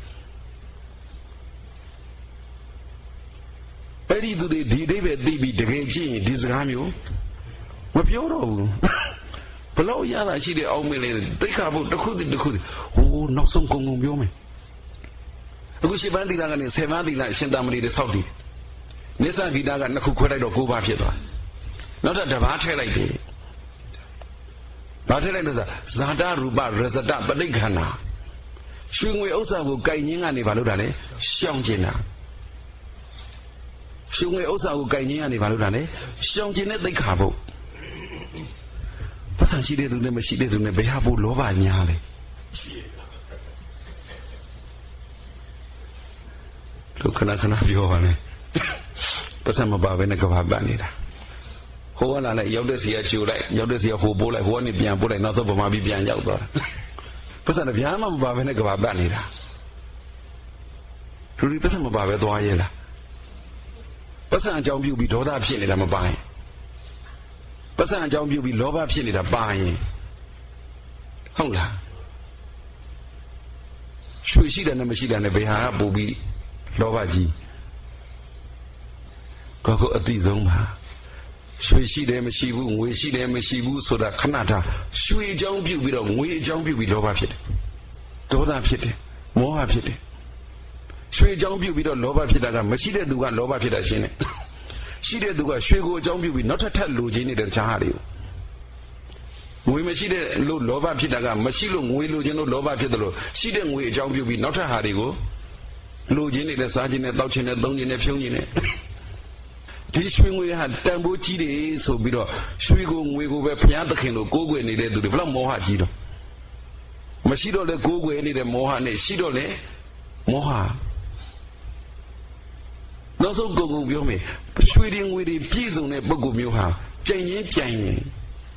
အဲ့ဒီသူတွေဒီအတိပ္ပယ်သိပြီးတကယ်ကျင့်ရင်ဒီစကားမျိုးမပြောတော့ဘူးဘလို့ရတာရှိတဲ့အောင်မင်းလေးတိတ်ခါဖို့တစ်ခုစီတစ်ခုစီဟိုးနောက်ဆုံးကုံကုံပြောမယ်အခုရှစ်ပန်းသီလကနေဆယ်ပန်းသီလရှင်သာမဏေတွေစောက်တည်နိစ္စဂီတာကနှစ်ခုခွဲလိုက်တော့ကိုးပါးဖြစ်သွားနောက်တစ်ပါးထည့်လိုက်တယ်ဘာထည့်လိုက်လို့ဆိုဇာတရူပရဇတပဋိက္ခဏာရွှေငွေဥစ္စာကိုကြိုင်ငင်းကနေဘာလို့တာလဲရှောင်ကျင်တာရွှေငွေဥစ္စာကိုကြိုင်ငင်းကနေဘာလို့တာလဲရှောင်ကျင်တဲ့သိက္ခာပုတ်ပတ်စံရှိတဲ့သူနဲ့မရှိတဲ့သူနဲ့ဘယ်ဟာပိုလောဘများလဲလူခဏခဏပြောပါနဲ့ပတ်စံမပါဘဲနဲ့ကဘာပတ်နေတာဟိုကလာလိုက်ရောက်တဲ့စီကချိုလိုက်ရောက်တဲ့စီကဟိုပိုးလိုက်ဟိုကနေပြန်ပို့လိုက်နောက်ဆုံးဗမာပြည်ပြန်ရောက်သွားတာပတ်စံတပြားမှမပါဘဲနဲ့ကဘာပတ်နေတာလူတွေပတ်စံမပါဘဲသွားရဲလားပတ်စံအကြောင်းပြုပြီးဒေါသဖြစ်နေတာမပါရင်ပတ်စံအကြောင်းပြုပြီးလောဘဖြစ်နေတာပါရင်ဟုတ်လားရွှေရှိတယ်နဲ့မရှိတယ်နဲ့ဘယ်ဟာကပို့ပြီးလောဘကြီးကိုကိုအတိဆုံးပါရွှေရှိတယ်မရှိဘူးငွေရှိတယ်မရှိဘူးဆိုတာခဏတာရွှေအကြောင်းပြုပြီးတော့ငွေအကြောင်းပြုပြီးလောဘဖြစ်တယ်ဒေါသဖြစ်တယ်မောဟဖြစ်တယ်ရွှေအကြောင်းပြုပြီးတော့လောဘဖြစ်တာကမရှိတဲ့သူကလောဘဖြစ်တာရှင်းတယ်ရှိတဲ့သူကရွှေကိုအကြောင်းပြုပြီးနောက်ထပ်ထပ်လိုချင်နေတဲ့တခြားဟာတွေကိုငွေမရှိတဲ့လို့လောဘဖြစ်တာကမရှိလို့ငွေလိုချင်လို့လောဘဖြစ်တယ်လို့ရှိတဲ့ငွေအကြောင်းပြုပြီးနောက်ထပ်ဟာတွေကိုလိုချင်နေတဲ့စားခြင်းနဲ့တောက်ခြင်းနဲ့သုံးခြင်းနဲ့ဖြုံးခြင်းနဲ့ဒီရွှေငွေဟာတန်ဖိုးကြီးတယ်ဆိုပြီးတော့ရွှေကိုငွေကိုပဲဘုရားသခင်လိုကိုးကွယ်နေတဲ့သူတွေဘယ်လောက်မောဟကြီးတော့မရှိတော့လေကိုးကွယ်နေတဲ့မောဟနဲ့ရှိတော့လေမောဟနောက်ဆုံးကုန်ကုန်ပြောမယ်ရွှေတွေငွေတွေပြည့်စုံတဲ့ပုဂ္ဂိုလ်မျိုးဟာပြိုင်ရင်ပြိုင်ရင်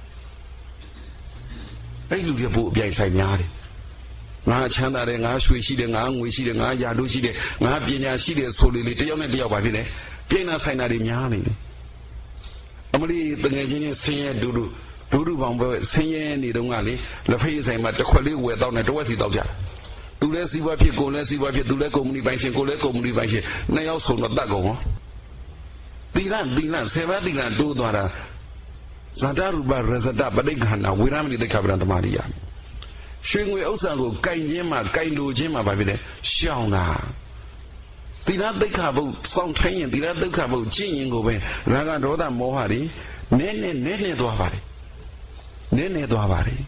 အဲ့လူတွေပို့အပြိုင်ဆိုင်များတယ်ငါချမ်းသာတယ်ငါရွှေရှိတယ်ငါငွေရှိတယ်ငါယာတို့ရှိတယ်ငါပညာရှိတယ်ဆိုလေလေတယောက်နဲ့တယောက်ပါဖြစ်တယ်ပြိုင်နာဆိုင်တာတွေများနေတယ်အမလီတငယ်ချင်းချင်းဆင်းရဲဒူဒူဒူဒူပေါင်းပဲဆင်းရဲနေတော့ကလေလက်ဖေးဆိုင်မှာတစ်ခွက်လေးဝယ်တော့နဲ့တစ်ဝက်စီတော့ကြသူလည်းစီးပွားဖြစ်ကိုလည်းစီးပွားဖြစ်သူလည်းကုမ္ပဏီပိုင်ရှင်ကိုလည်းကုမ္ပဏီပိုင်ရှင်နှစ်ယောက်ဆုံးတော့တတ်ကုန်ဟောသီလသီလဆယ်ပါးသီလတိုးသွားတာဇာတရူပရဇတပဋိက္ခဏာဝေရမဏိသိက္ခာပဒံတမာရိယရွှေငွေဥစ္စာကိုကင်ခြင်းမှာကင်လိုခြင်းမှာဘာဖြစ်လဲရှောင်တာသီလသိက္ခာပုဒ်စောင့်ထိုင်းရင်သီလသိက္ခာပုဒ်ကျင့်ရင်ကိုပဲရာဂဒေါသမောဟတွေနည်းနည်းနည်းနည်းသွားပါတယ်နည်းနည်းသွားပါတယ်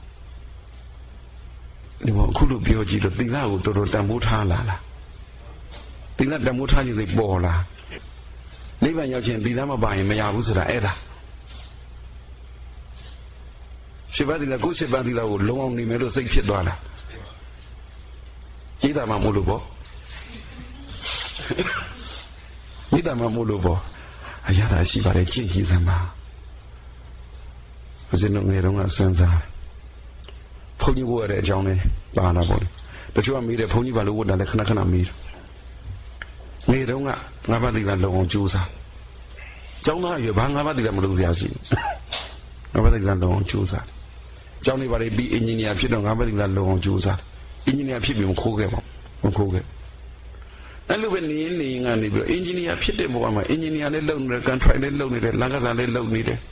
ဒီမှာအခုလိုပြောကြည့်တော့သီလကိုတော်တော်တန်ဖိုးထားလာလားသီလတန်ဖိုးထားခြင်းစိတ်ပေါ်လာနိဗ္ဗာန်ရောက်ခြင်းသီလမပါရင်မရဘူးဆိုတာအဲ့ဒါရှစ်ပါးသီလကိုရှစ်ပါးသီလကိုလုံးအောင်နေမယ်လို့စိတ်ဖြစ်သွားလားရေးတာမှမို့လို့ပေါ့ရေးတာမှမို့လို့ပေါ့အရသာရှိပါတယ်ကြည့်ကြည့်စမ်းပါဦးဇင်းတို့ငယ်တုန်းကစဉ်းစားဖုန်းကြီးဝတ်ရတဲ့အကြောင်းလေးပါလာပေါ့လေတချို့ကမေးတယ်ဘုန်းကြီးဘာလို့ဝတ်တာလဲခဏခဏမေးတယ်နေတော့ကငါးပါးသီလလုံအောင်ကြိုးစားကျောင်းသားရွယ်ဘာငါးပါးသီလမလုပ်စရာရှိငါးပါးသီလလုံအောင်ကြိုးစားကျောင်းနေပါလေပြီးအင်ဂျင်နီယာဖြစ်တော့ငါးပါးသီလလုံအောင်ကြိုးစားအင်ဂျင်နီယာဖြစ်ပြီးမခိုးခဲ့ပါမခိုးခဲ့အဲ့လိုပဲနေနေငါနေပြီးအင်ဂျင်နီယာဖြစ်တဲ့ဘဝမှာအင်ဂျင်နီယာလည်းလုပ်နေတယ်ကန်ထရိုက်လည်းလုပ်နေတယ်လမ်းကစားလည်းလုပ်နေတယ်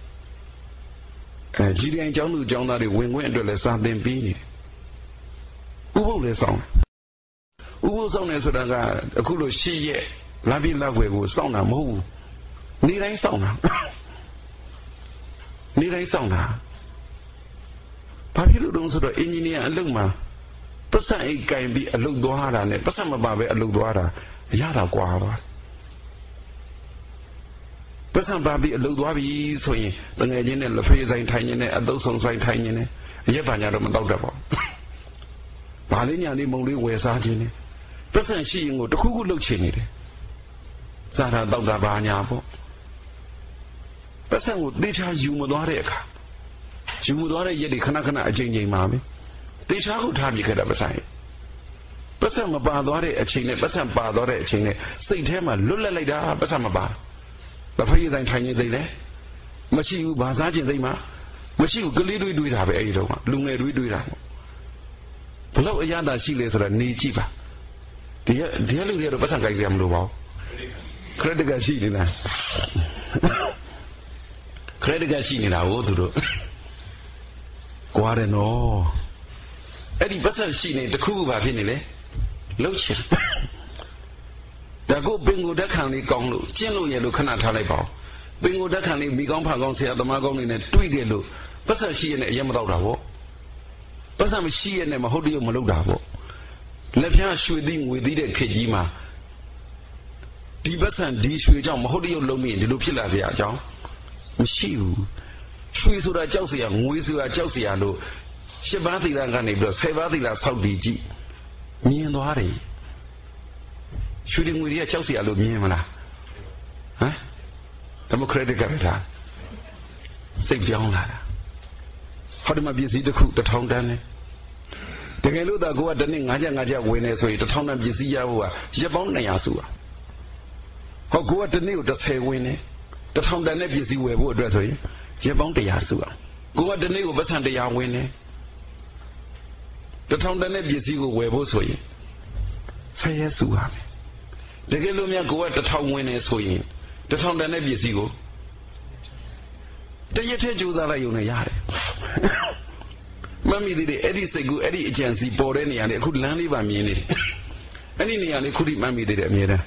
အဲဂျီဒီအန်ကျောင်းသူကျောင်းသားတွေဝင်ခွင့်အတွက်လည်းစာသင်ပေးနေတယ်ဥပုပ်လည်းစောင့်ဥပုပ်စောင့်နေဆိုတာကအခုလိုရှေ့ရက်လာပြီးလောက်ွယ်ကိုစောင့်တာမဟုတ်ဘူးနေတိုင်းစောင့်တာနေတိုင်းစောင့်တာဘာဖြစ်လို့တုံးဆိုတော့အင်ဂျင်နီယာအလုပ်မှာပတ်စံအိတ်ကင်ပြီးအလုပ်သွားတာနဲ့ပတ်စံမပါပဲအလုပ်သွားတာရတာကွာပါပတ်စံပါပြီးအလုပ်သွားပြီဆိုရင်တငယ်ချင်းနဲ့လက်ဖေးဆိုင်ထိုင်နေနဲ့အသုတ်ဆောင်ဆိုင်ထိုင်နေနဲ့အရက်ပါညာတော့မတော့တတ်ပါဘူးဘာလေးညာလေးမုံလေးဝယ်စားခြင်းနဲ့ပတ်စံရှိရင်ကိုတခုခုလှုပ်ချင်နေတယ်စားတာတောက်တာဘာညာပေါ့ပတ်စံကိုတေချာယူမသွားတဲ့အခါယူမသွားတဲ့ရက်တွေခဏခဏအချိန်ချင်းမှာပဲတေချာကိုထားပြခဲ့တာပတ်စံပတ်စံမပါသွားတဲ့အချိန်နဲ့ပတ်စံပါသွားတဲ့အချိန်နဲ့စိတ်ထဲမှာလွတ်လပ်လိုက်တာပတ်စံမပါဘာဖေးဆိုင်ထိုင်နေသိလဲမရှိဘူးဘာစားခြင်းသိမှာမရှိဘူးကလေးတွေးတွေးတာပဲအဲ့ဒီတော့ကလူငယ်တွေးတွေးတာဘလို့အရသာရှိလဲဆိုတာနေကြည့်ပါဒီကဒီလူတွေတော့ပတ်စံကြိုက်ကြမလို့ပါခရက်ဒစ်ကရှိနေတာခရက်ဒစ်ကရှိနေတာဟိုသူတို့ကွာတယ်နော်အဲ့ဒီပတ်စံရှိနေတခုခုဘာဖြစ်နေလဲလှုပ်ချင်ဒါကိုပင်ကိုတက်ခံလေးကောင်းလို့ကျင့်လို့ရလို့ခဏထားလိုက်ပါဦးပင်ကိုတက်ခံလေးမိကောင်းဖာကောင်းဆရာသမားကောင်းနေနဲ့တွေ့တယ်လို့ပတ်စံရှိရနဲ့အရင်မတော့တာပေါ့ပတ်စံမရှိရနဲ့မဟုတ်တရမလုပ်တာပေါ့လက်ဖြားရွှေသီးငွေသီးတဲ့ခေတ်ကြီးမှာဒီပတ်စံဒီရွှေကြောင့်မဟုတ်တရလုံးမိရင်ဒီလိုဖြစ်လာစရာအကြောင်းမရှိဘူးရွှေဆိုတာကြောက်စရာငွေဆိုတာကြောက်စရာလို့ရှစ်ပါးသီလကနေပြီးတော့ဆယ်ပါးသီလဆောက်တည်ကြည့်မြင်သွားတယ်ရွှေငွေတွေကကြောက်စရာလို့မြင်မလားဟမ်ဒီမိုကရက်တစ်ကပဲလားစိတ်ပြောင်းလာတာဟောဒီမှာပစ္စည်းတစ်ခုတစ်ထောင်တန်းနဲ့တကယ်လို့သာကိုကတနေ့ငါးချက်ငါးချက်ဝင်နေဆိုရင်တစ်ထောင်တန်းပစ္စည်းရဖို့ကရက်ပေါင်းနှစ်ရာစုပါဟောကိုကတနေ့ကိုတစ်ဆယ်ဝင်နေတစ်ထောင်တန်းနဲ့ပစ္စည်းဝယ်ဖို့အတွက်ဆိုရင်ရက်ပေါင်းတစ်ရာစုပါကိုကတနေ့ကိုပတ်စံတစ်ရာဝင်နေတစ်ထောင်တန်းနဲ့ပစ္စည်းကိုဝယ်ဖို့ဆိုရင်ဆယ်ရက်စုပါတကယ်လို့များကိုကတစ်ထောင်ဝင်နေဆိုရင်တစ်ထောင်တန်းနဲ့ပစ္စည်းကိုတရက်ထဲကြိုးစားလိုက်ရုံနဲ့ရတယ်မမီသေးတယ်အဲ့ဒီစိတ်ကူအဲ့ဒီအကြံစီပေါ်တဲ့နေရာလေးအခုလမ်းလေးပါမြင်နေတယ်အဲ့ဒီနေရာလေးခုထိမမီသေးတယ်အမြဲတမ်း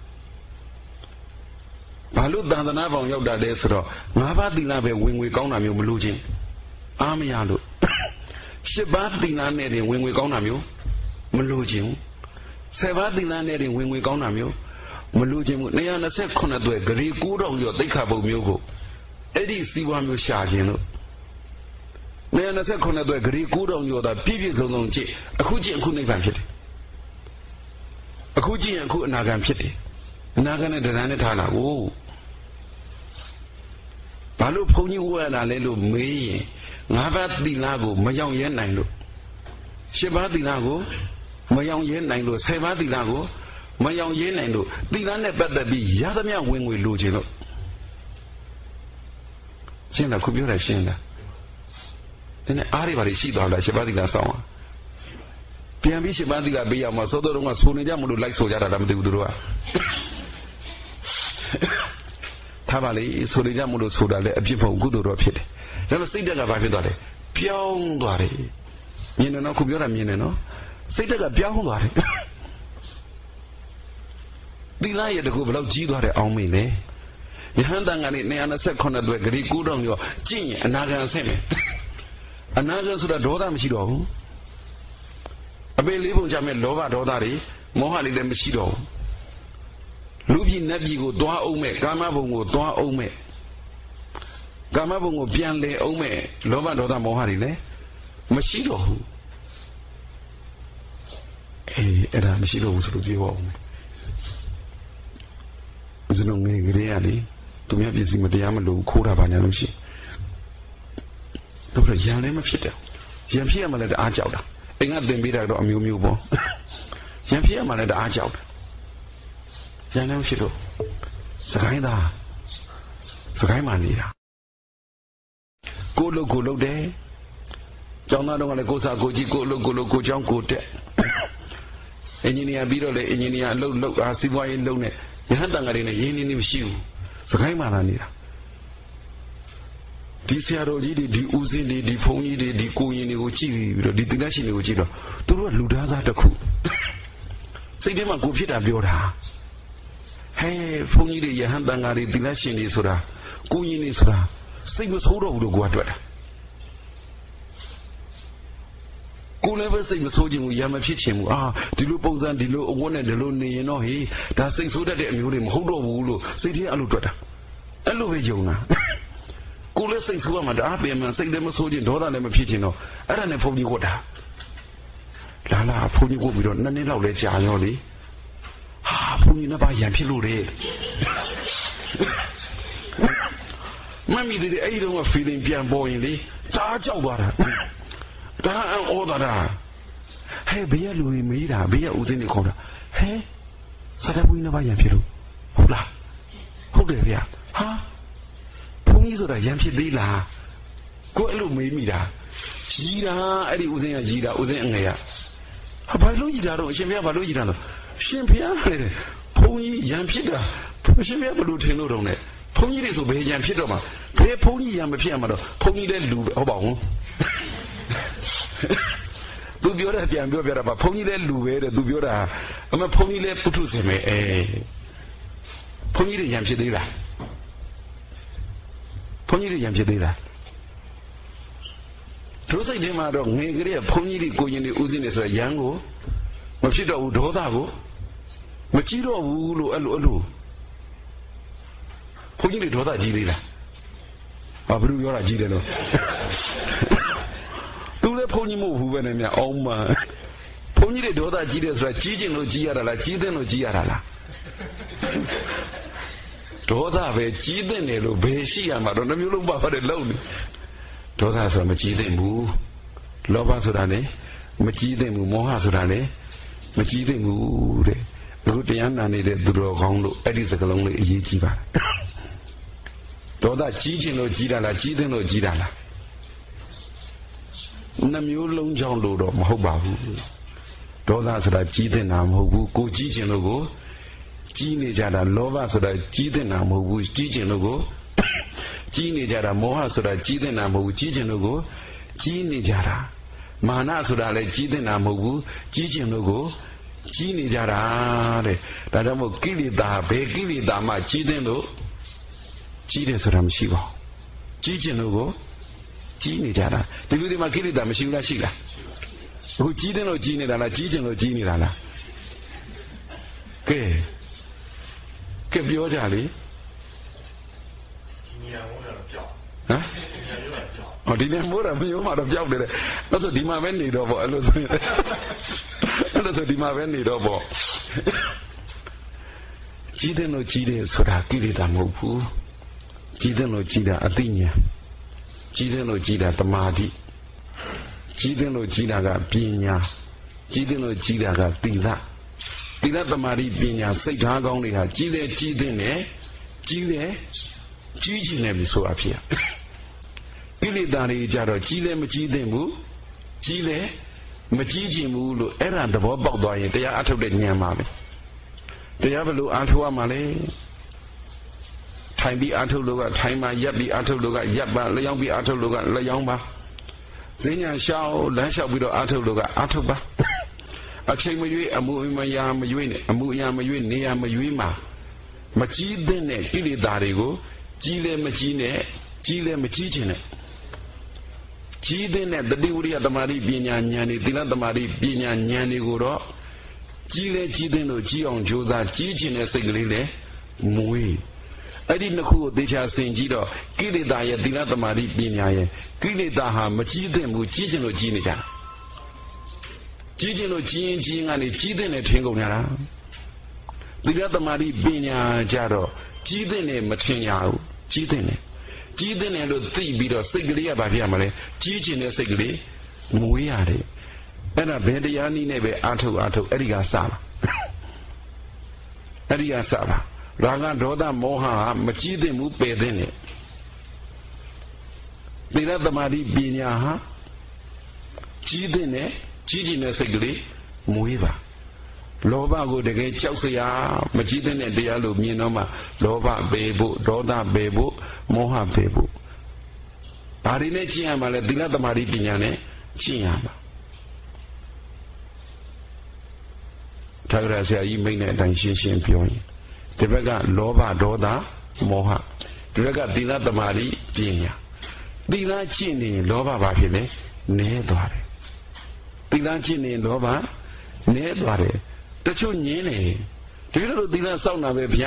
ဘာလို့သံသနာပေါင်ရောက်တာလဲဆိုတော့ငါးပါးသီလပဲဝင်ငွေကောင်းတာမျိုးမလို့ချင်းအားမရလို့ရှစ်ပါးသီလနဲ့တင်ဝင်ငွေကောင်းတာမျိုးမလို့ချင်းဆယ်ပါးသီလနဲ့တင်ဝင်ငွေကောင်းတာမျိုးမလို့ချင်းဘူးနှစ်ရာနှစ်ဆယ့်ခုနှစ်သွဲဂရီကိုးထောင်ကျော်သိက္ခာပုဒ်မျိုးကိုအဲ့ဒီစီးပွားမျိုးရှာခြင်းလို့နှစ်ရာနှစ်ဆယ့်ခုနှစ်သွဲဂရီကိုးထောင်ကျော်သာပြည့်ပြည့်စုံစုံကြည့်အခုကြည့်အခုနိဗ္ဗာန်ဖြစ်တယ်အခုကြည့်ရင်အခုအနာဂံဖြစ်တယ်အနာဂံနဲ့တရားနဲ့ထားလာကိုဘာလို့ဘုန်းကြီးဝတ်ရတာလဲလို့မေးရင်ငါးပါးသီလကိုမယောင်ရဲနိုင်လို့ရှစ်ပါးသီလကိုမယောင်ရဲနိုင်လို့ဆယ်ပါးသီလကိုမယောင်ရဲနိုင်လို့သီလနဲ့ပတ်သက်ပြီးရသမျှဝင်ငွေလိုချင်လို့ရှင်းလားခုပြောတာရှင်းလားဒီနေ့အားရပါလိရှိသွားလားရှစ်ပါးသီလစောင့်အောင်ပြန်ပြီးရှစ်ပါးသီလပေးရမှာသို့တော်ကဆိုနေကြမလို့လိုက်ဆိုကြတာလားမသိဘူးသူတို့ကထားပါလေဆိုနေကြမလို့ဆိုတာလေအပြစ်ဖို့ကုသိုလ်တော့ဖြစ်တယ်ဒါပေမဲ့စိတ်တက်ကဘာဖြစ်သွားလဲပြောင်းသွားတယ်မြင်တယ်နော်ခုပြောတာမြင်တယ်နော်စိတ်တက်ကပြောင်းသွားတယ်သီလရဲ့တကူဘယ်လောက်ကြီးသွားတယ်အောင်မေးလေယဟန်တန်ကနေနှစ်ရာနှစ်ဆယ့်ခုနှစ်သွဲဂရီကိုးထောင်ကျော်ကျင့်ရင်အနာဂံဆင့်မယ်အနာဂံဆိုတာဒေါသမရှိတော့ဘူးအပေလေးပုံချမဲ့လောဘဒေါသတွေမောဟတွေလည်းမရှိတော့ဘူးလူပြည်နတ်ပြည်ကိုသွားအောင်မဲ့ကာမဘုံကိုသွားအောင်မဲ့ကာမဘုံကိုပြန်လေအောင်မဲ့လောဘဒေါသမောဟတွေလည်းမရှိတော့ဘူးအေးအဲ့ဒါမရှိတော့ဘူးဆိုလို့ပြောအောင်မယ်စလုံးငယ်ကလေးရလေသူများပြည်စီမတရားမလို့ခိုးတာပါညာလို့ရှိတော့ရန်လည်းမဖြစ်တယ်ရံဖြစ်ရမှလည်းတအားကြောက်တာအိမ်ကသင်ပေးတာတော့အမျိုးမျိုးပေါ့ရံဖြစ်ရမှလည်းတအားကြောက်တယ်ရံလည်းဖြစ်လို့စကိုင်းသားစကိုင်းမှနေတာကိုလုတ်ကိုလုတ်တယ်ကျောင်းသားတော့ကလည်းကိုစားကိုကြီးကိုလုတ်ကိုလုတ်ကိုเจ้าကိုတက်အင်ဂျင်နီယာပြီးတော့လေအင်ဂျင်နီယာအလုပ်လုပ်အားစီးပွားရေးလုပ်နေရဟန်းတန်ဃာတွေနဲ့ရင်းနှီးနေမရှိဘူးစကိုင်းမှလာနေတာဒီဆရာတော်ကြီးတွေဒီဦးစင်းတွေဒီဘုန်းကြီးတွေဒီကိုရင်တွေကိုကြည့်ပြီးတော့ဒီသင်္ကန်းရှင်တွေကိုကြည့်တော့သူတို့ကလူသားစားတစ်ခုစိတ်ထဲမှာကိုဖြစ်တာပြောတာဟဲဘုန်းကြီးတွေယဟန်တန်ဃာတွေသင်္ကန်းရှင်တွေဆိုတာကိုရင်တွေဆိုတာစိတ်မဆိုးတော့ဘူးလို့ကိုကတွေ့တာကိုလည်းပဲစိတ်မဆိုးခြင်းကိုရမဖြစ်ခြင်းဘူးအာဒီလိုပုံစံဒီလိုအဝတ်နဲ့ဒီလိုနေရင်တော့ဟေးဒါစိတ်ဆိုးတတ်တဲ့အမျိုးတွေမဟုတ်တော့ဘူးလို့စိတ်ထဲအဲ့လိုတွေ့တာအဲ့လိုပဲယုံတာကိုလည်းစိတ်ဆိုးရမှာတအားပြင်မှစိတ်လည်းမဆိုးခြင်းဒေါသလည်းမဖြစ်ခြင်းတော့အဲ့ဒါနဲ့ဘုန်းကြီးဝတ်တာလာလာဘုန်းကြီးဝတ်ပြီးတော့နှစ်နှစ်လောက်လဲကြာရောလေဟာဘုန်းကြီးနှစ်ပါးရံဖြစ်လို့တဲ့မမီတဲ့အဲ့ဒီတော့ feeling ပြန်ပေါ်ရင်လေတအားကြောက်သွားတာဒါအော်တာဟဲ့ဘေးကလူတွေမေးတာဘေးကဦးစင်းတွေခေါ်တာဟဲ့စကားဘူးနှစ်ပါးရံဖြစ်လို့ဟုတ်လားဟုတ်တယ်ဗျာဟာဘုန်းကြီးဆိုတာရံဖြစ်သေးလားကိုအဲ့လိုမေးမိတာရီးတာအဲ့ဒီဦးစင်းကရီးတာဦးစင်းအငယ်ကဟာဘာလို့ရီးတာတော့အရှင်ဘုရားဘာလို့ရီးတာလဲရှင်ဘုရားလေဘုန်းကြီးရံဖြစ်တာအရှင်ဘုရားဘယ်လိုထင်လို့တော့လဲဘုန်းကြီးတွေဆိုဘယ်ရံဖြစ်တော့မှာဘယ်ဘုန်းကြီးရံမဖြစ်မှာတော့ဘုန်းကြီးလည်းလူဟုတ်ပါဘူးသူပြောတာပြန်ပြောပြတာပါဘုန်းကြီးလည်းလူပဲတဲ့သူပြောတာအမဘုန်းကြီးလည်းပုထုဇဉ်ပဲအဲဘုန်းကြီးတွေရံဖြစ်သေးလားဘုန်းကြီးတွေရံဖြစ်သေးလားတို့စိတ်ထဲမှာတော့ငယ်ကလေးကဘုန်းကြီးတွေကိုရင်တွေဦးစင်းနေဆိုရံကိုမဖြစ်တော့ဘူးဒေါသကိုမကြည့်တော့ဘူးလို့အဲ့လိုအဲ့လိုဘုန်းကြီးတွေဒေါသကြီးသေးလားဘာဘယ်လိုပြောတာကြီးတယ်လို့သူလည်းဘုန်းကြီးမဟုတ်ဘူးပဲနဲ့မြအောင်မဘုန်းကြီးတွေဒေါသကြီးတယ်ဆိုတာကြီးကျင်လို့ကြီးရတာလားကြီးသင့်လို့ကြီးရတာလားဒေါသပဲကြီးသင့်တယ်လို့ဘယ်ရှိရမှာတော့နှမျိုးလုံးပါပါတယ်လုံနေဒေါသဆိုတာမကြီးသင့်ဘူးလောဘဆိုတာလည်းမကြီးသင့်ဘူးမောဟဆိုတာလည်းမကြီးသင့်ဘူးတဲ့အခုတရားနာနေတဲ့သူတော်ကောင်းတို့အဲ့ဒီစကလုံးလေးအရေးကြီးပါဒေါသကြီးခြင်းလို့ကြီးတာလားကြီးသင့်လို့ကြီးတာလားနှမျိုးလုံးကြောင့်လို့တော့မဟုတ်ပါဘူးဒေါသဆိုတာကြီးသင့်တာမဟုတ်ဘူးကိုကြီးခြင်းလို့ကိုကြီးနေကြတာလောဘဆိုတာကြီးသင့်တာမဟုတ်ဘူးကြီးခြင်းလို့ကိုကြီးနေကြတာမောဟဆိုတာကြီးသင့်တာမဟုတ်ဘူးကြီးခြင်းလို့ကိုကြီးနေကြတာမာနဆိုတာလည်းကြီးသင့်တာမဟုတ်ဘူးကြီးခြင်းလို့ကိုကြီးနေကြတာတဲ့ဒါကြောင့်မို့ကိလေသာဘယ်ကိလေသာမှကြီးသင့်လို့ကြီးတယ်ဆိုတာမရှိပါဘူးကြီးခြင်းလို့ကိုကြီးနေကြတာဒီလူတွေမှာကိလေသာမရှိဘူးလားရှိလားအခုကြီးတယ်လို့ကြီးနေတာလားကြီးခြင်းလို့ကြီးနေတာလားကဲကဲပြောကြလေဒီနေရာမိုးတော့ပြောက်ဟမ်အော်ဒီနေရာမိုးတော့မယုံမှတော့ပြောက်တယ်လေအဲ့ဆိုဒီမှာပဲနေတော့ပေါ့အဲ့လိုဆိုရင်အဲ့လိုဆိုဒီမှာပဲနေတော့ပေါ့ကြီးတယ်လို့ကြီးတယ်ဆိုတာကိလေသာမဟုတ်ဘူးကြီးတယ်လို့ကြီးတာအသိဉာဏ်ကြီးတယ်လို့ကြီးတာတမာတိကြီးတယ်လို့ကြီးတာကပညာကြီးတယ်လို့ကြီးတာကသီလသီလတမာတိပညာစိတ်ထားကောင်းတွေဟာကြီးတယ်ကြီးတဲ့နဲ့ကြီးတယ်ကြီးချင်တယ်ပြီဆိုအဖြစ်ကိလေသာတွေကြတော့ကြီးလဲမကြီးသင့်ဘူးကြီးလဲမကြီးချင်ဘူးလို့အဲ့ဒါသဘောပေါက်သွားရင်တရားအထုတ်တဲ့ဉာဏ်ပါပဲတရားဘယ်လိုအားထုတ်ရမှာလဲထိုင်ပြီးအားထုတ်လို့ကထိုင်မှာရပ်ပြီးအားထုတ်လို့ကရပ်ပါလျောင်းပြီးအားထုတ်လို့ကလျောင်းပါဈဉ္ညာလျှောက်လမ်းလျှောက်ပြီးတော့အားထုတ်လို့ကအားထုတ်ပါအချိန်မရွေးအမှုအမရာမရွေးနဲ့အမှုအရာမရွေးနေရာမရွေးမှာမကြီးတဲ့နဲ့ကိလေသာတွေကိုကြီးလဲမကြီးနဲ့ကြီးလဲမကြီးချင်နဲ့ကြီးတဲ့နဲ့တတိဝရိယတမာတိပညာဉာဏ်တွေသီလတမာတိပညာဉာဏ်တွေကိုတော့ကြီးလဲကြီးတဲ့လို့ကြီးအောင်ကြိုးစားကြီးချင်တဲ့စိတ်ကလေးလဲမွေးအဲ့ဒီနှစ်ခုကိုသေချာဆင်ကြည့်တော့ကိလေသာရဲ့သီလတမာတိပညာရဲ့ကိလေသာဟာမကြီးသင့်ဘူးကြီးချင်လို့ကြီးနေကြတာကြီးချင်လို့ကြီးရင်ကြီးရင်ကနေကြီးသင့်တယ်ထင်ကုန်ကြတာသီလတမာတိပညာကြတော့ကြီးသင့်တယ်မထင်ကြဘူးကြီးသင့်တယ်ကြီးသင့်တယ်လို့သိပြီးတော့စိတ်ကလေးကဘာဖြစ်ရမလဲကြီးချင်တဲ့စိတ်ကလေးမွေးရတယ်အဲ့ဒါဘယ်တရားနည်းနဲ့ပဲအာထုတ်အာထုတ်အဲ့ဒီကစပါအဲ့ဒီကစပါရာဂဒေါသမောဟမကြီးသင့်ဘူးပယ်သင့်တယ်သီလသမာဓိပညာဟာကြီးသင့်တယ်ကြီးကြီးတဲ့စိတ်ကလေးမွေးပါလောဘကိုတကယ်ကြောက်စရာမကြီးသင့်တဲ့တရားလို့မြင်တော့မှလောဘပယ်ဖို့ဒေါသပယ်ဖို့မောဟပယ်ဖို့ဘာတွေနဲ့ကျင့်ရမှာလဲသီလသမာဓိပညာနဲ့ကျင့်ရမှာထာဂရဆရာကြီးမိန့်တဲ့အတိုင်းရှင်းရှင်းပြောရင်ဒီဘက်ကလောဘဒေါသမောဟဒီဘက်ကသီလသမာဓိပညာသီလကျင့်နေရင်လောဘဘာဖြစ်လဲနည်းသွားတယ်သီလကျင့်နေရင်လောဘနည်းသွားတယ်တချို့ညင်းနေဒီလိုသီလစောင့်တာပဲဗျာ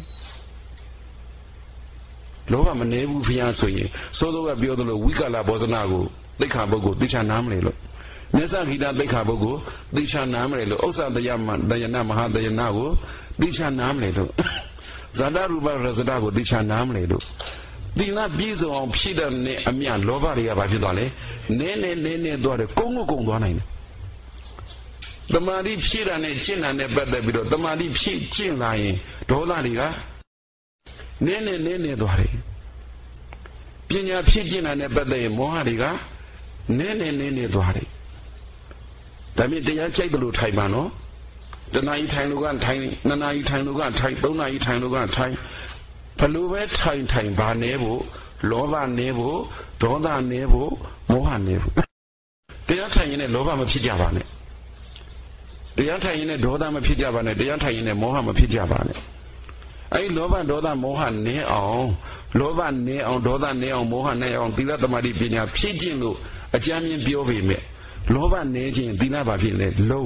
လောဘမနည်းဘူးဖျားဆိုရင်စောစောကပြောသလိုဝိကလဘောဇနာကိုသိက္ခာပုဂ္ဂိုလ်သိချာနားမလဲလို့မြတ်စွာဘုရားသိက္ခာပုဂ္ဂိုလ်သိချာနားမလဲလို့ဥစ္စာတယမတယနာမဟာတယနာကိုသိချာနားမလဲလို့ဇာတရူပရဇဒကိုသိချာနားမလဲလို့သီလပြည့်စုံအောင်ဖြည့်တဲ့အမြလောဘတွေကဘာဖြစ်သွားလဲနည်းနည်းနည်းနည်းသွားတယ်ကုန်းကုန်းသွားနိုင်တယ်တမာတိဖြည့်တာနဲ့ကျင့်တာနဲ့ပတ်သက်ပြီးတော့တမာတိဖြည့်ကျင့်လာရင်ဒေါသတွေကနည်းနည်းနည်းနည်းသွားတယ်ပညာဖြည့်ကျင့်တာနဲ့ပတ်သက်ရင်မောဟတွေကနည်းနည်းနည်းနည်းသွားတယ်ဒါမြင်တရားကြိုက်တယ်လို့ထိုင်ပါနော်တနာရီထိုင်လို့ကထိုင်နှစ်နာရီထိုင်လို့ကထိုင်သုံးနာရီထိုင်လို့ကထိုင်ဘလို့ပဲထိုင်ထိုင်ဘာနည်းဖို့လောဘနည်းဖို့ဒေါသနည်းဖို့မောဟနည်းဖို့တရားထိုင်ရင်လည်းလောဘမဖြစ်ကြပါနဲ့တရားထိုင်ရင်လည်းဒေါသမဖြစ်ကြပါနဲ့တရားထိုင်ရင်လည်းမောဟမဖြစ်ကြပါနဲ့အဲဒီလောဘဒေါသမောဟနည်းအောင်လောဘနည်းအောင်ဒေါသနည်းအောင်မောဟနည်းအောင်သီလသမာဓိပညာဖြည့်ကျင့်လို့အကြမ်းမြင်ပြောပေမဲ့လောဘနည်းခြင်းသီလဘာဖြစ်လဲလုံး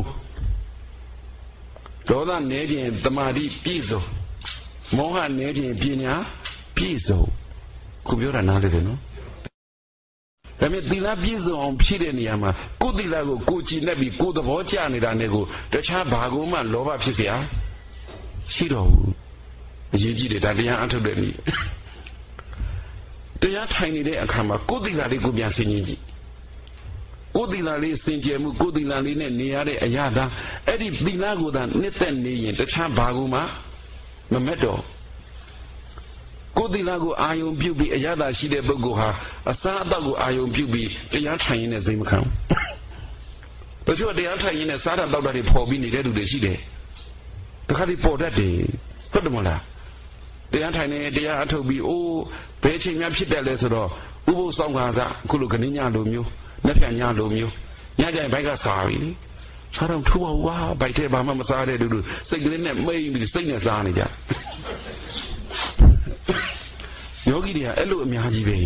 ဒေါသနည်းခြင်းသမာဓိပြည့်စုံမောဟနည်းခြင်းပညာပြည့်စုံခုပြောတာနားလည်တယ်နော်ဒါပေမဲ့သီလပြည့်စုံအောင်ဖြည့်တဲ့နေရာမှာကိုယ်သီလကိုကိုယ်ကြည်နဲ့ပြီးကိုယ်သဘောကျနေတာနဲ့ကိုတခြားဘာကိုမှလောဘဖြစ်เสียရှိတော့ဘူးအရေးကြီးတယ်ဒါတရားအထုတ်တဲ့နည်းတရားထိုင်နေတဲ့အခါမှာကိုယ်သီလလေးကိုပြန်ဆင်ခြင်ကြည့်ကိုယ်သီလလေးစင်ကြယ်မှုကိုယ်သီလလေးနဲ့နေရတဲ့အရာသာအဲ့ဒီသီလကိုသာနှစ်သက်နေရင်တခြားဘာကိုမှမမက်တော့ကိုယ်သီလကိုအာယုံပြုပြီးအရသာရှိတဲ့ပုဂ္ဂိုလ်ဟာအစားအသောက်ကိုအာယုံပြုပြီးတရားထိုင်ရင်းနဲ့စိတ်မခံဘူးတချို့တရားထိုင်ရင်းနဲ့စားတာတောက်တာတွေပေါ်ပြီးနေတဲ့လူတွေရှိတယ်တခါတည်းပေါ်တတ်တယ်ဟုတ်တယ်မလားတရားထိုင်နေတရားအထုတ်ပြီးအိုးဘယ်ချိန်မှဖြစ်တယ်လဲဆိုတော့ဥပုသ်ဆောင်ခါစားအခုလိုခဏညလိုမျိုးလက်ဖြံညလိုမျိုးညကြရင်ဘိုက်ကစားပြီလေစားတော့ထူပါဝါဘိုက်ထဲဘာမှမစားတဲ့လူလူစိတ်ကလေးနဲ့မိတ်ပြီးစိတ်နဲ့စားနေကြယောဂီတွေကအဲ့လိုအများကြီးပဲ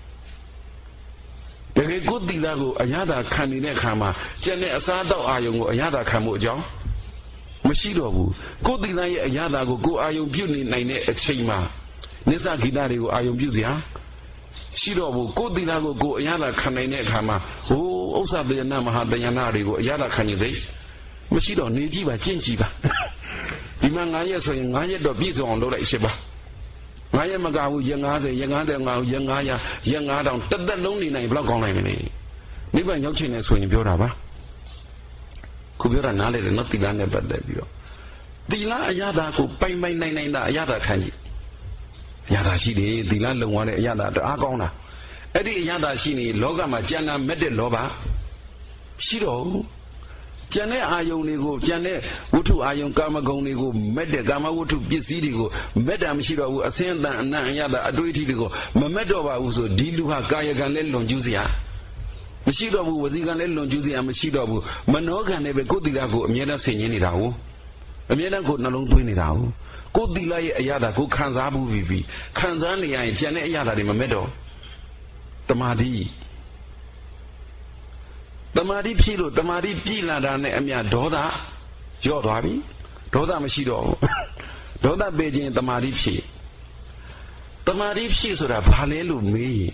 တကယ်ကိုယ်သီလကိုအရသာခံနေတဲ့အခါမှာကျန်တဲ့အစားအသောက်အာယုံကိုအရသာခံမှုအကြောင်းမရှိတော့ဘူးကိုယ်သီလရဲ့အရသာကိုကိုယ်အာယုံပြုနေနိုင်တဲ့အချိန်မှာနိစ္စဂီတတွေကိုအာယုံပြုစရာရှိတော့ဘူးကိုယ်သီလကိုကိုယ်အရသာခံနိုင်တဲ့အခါမှာဟိုဥစ္စာတယနာမဟာတယနာတွေကိုအရသာခံနေသိမရှိတော့နေကြည့်ပါကျင့်ကြည့်ပါဒီမှာငါးရက်ဆိုရင်ငါးရက်တော့ပြည့်စုံအောင်လုပ်လိုက်ရှိပါငါးရက်မကဘူးရက်၅၀ရက်၅၀ငါရက်၅ရာရက်၅တောင်တစ်သက်လုံးနေနိုင်ဘယ်လောက်ကောင်းနိုင်မလဲနိဗ္ဗာန်ရောက်ချင်တယ်ဆိုရင်ပြောတာပါခုပြောတာနားလေတယ်နော်သီလနဲ့ပတ်သက်ပြီးတော့သီလအရသာကိုပိုင်ပိုင်နိုင်နိုင်တာအရသာခံကြည့်အရသာရှိတယ်သီလလုံသွားတဲ့အရသာတအားကောင်းတာအဲ့ဒီအရသာရှိနေလောကမှာကျန်တာမဲ့တဲ့လောဘရှိတော့ကျန်တဲ့အာယုန်တွေကိုကျန်တဲ့ဝတ္ထုအာယုန်ကာမဂုဏ်တွေကိုမက်တဲ့ကာမဝတ္ထုပစ္စည်းတွေကိုမက်တာမရှိတော့ဘူးအစင်းအတန်အနံ့အရသာအတွေ့အထိတွေကိုမမက်တော့ပါဘူးဆိုဒီလူဟာကာယကံနဲ့လွန်ကျူးစရာမရှိတော့ဘူးဝစီကံနဲ့လွန်ကျူးစရာမရှိတော့ဘူးမနောကံနဲ့ပဲကိုယ်သီလကိုအမြဲတမ်းဆင်ញင်းနေတာဟုတ်အမြဲတမ်းကိုနှလုံးသွင်းနေတာဟုတ်ကိုယ်သီလရဲ့အရသာကိုခံစားမှုပြီးပြီးခံစားနေရရင်ကျန်တဲ့အရသာတွေမမက်တော့တမာတိတမာတိဖြည့်လို့တမာတိပြည်လာတာနဲ့အမြဒေါသရော့သွားပြီဒေါသမရှိတော့ဘူးဒေါသပေခြင်းတမာတိဖြည့်တမာတိဖြည့်ဆိုတာဘာလဲလို့မေးရင်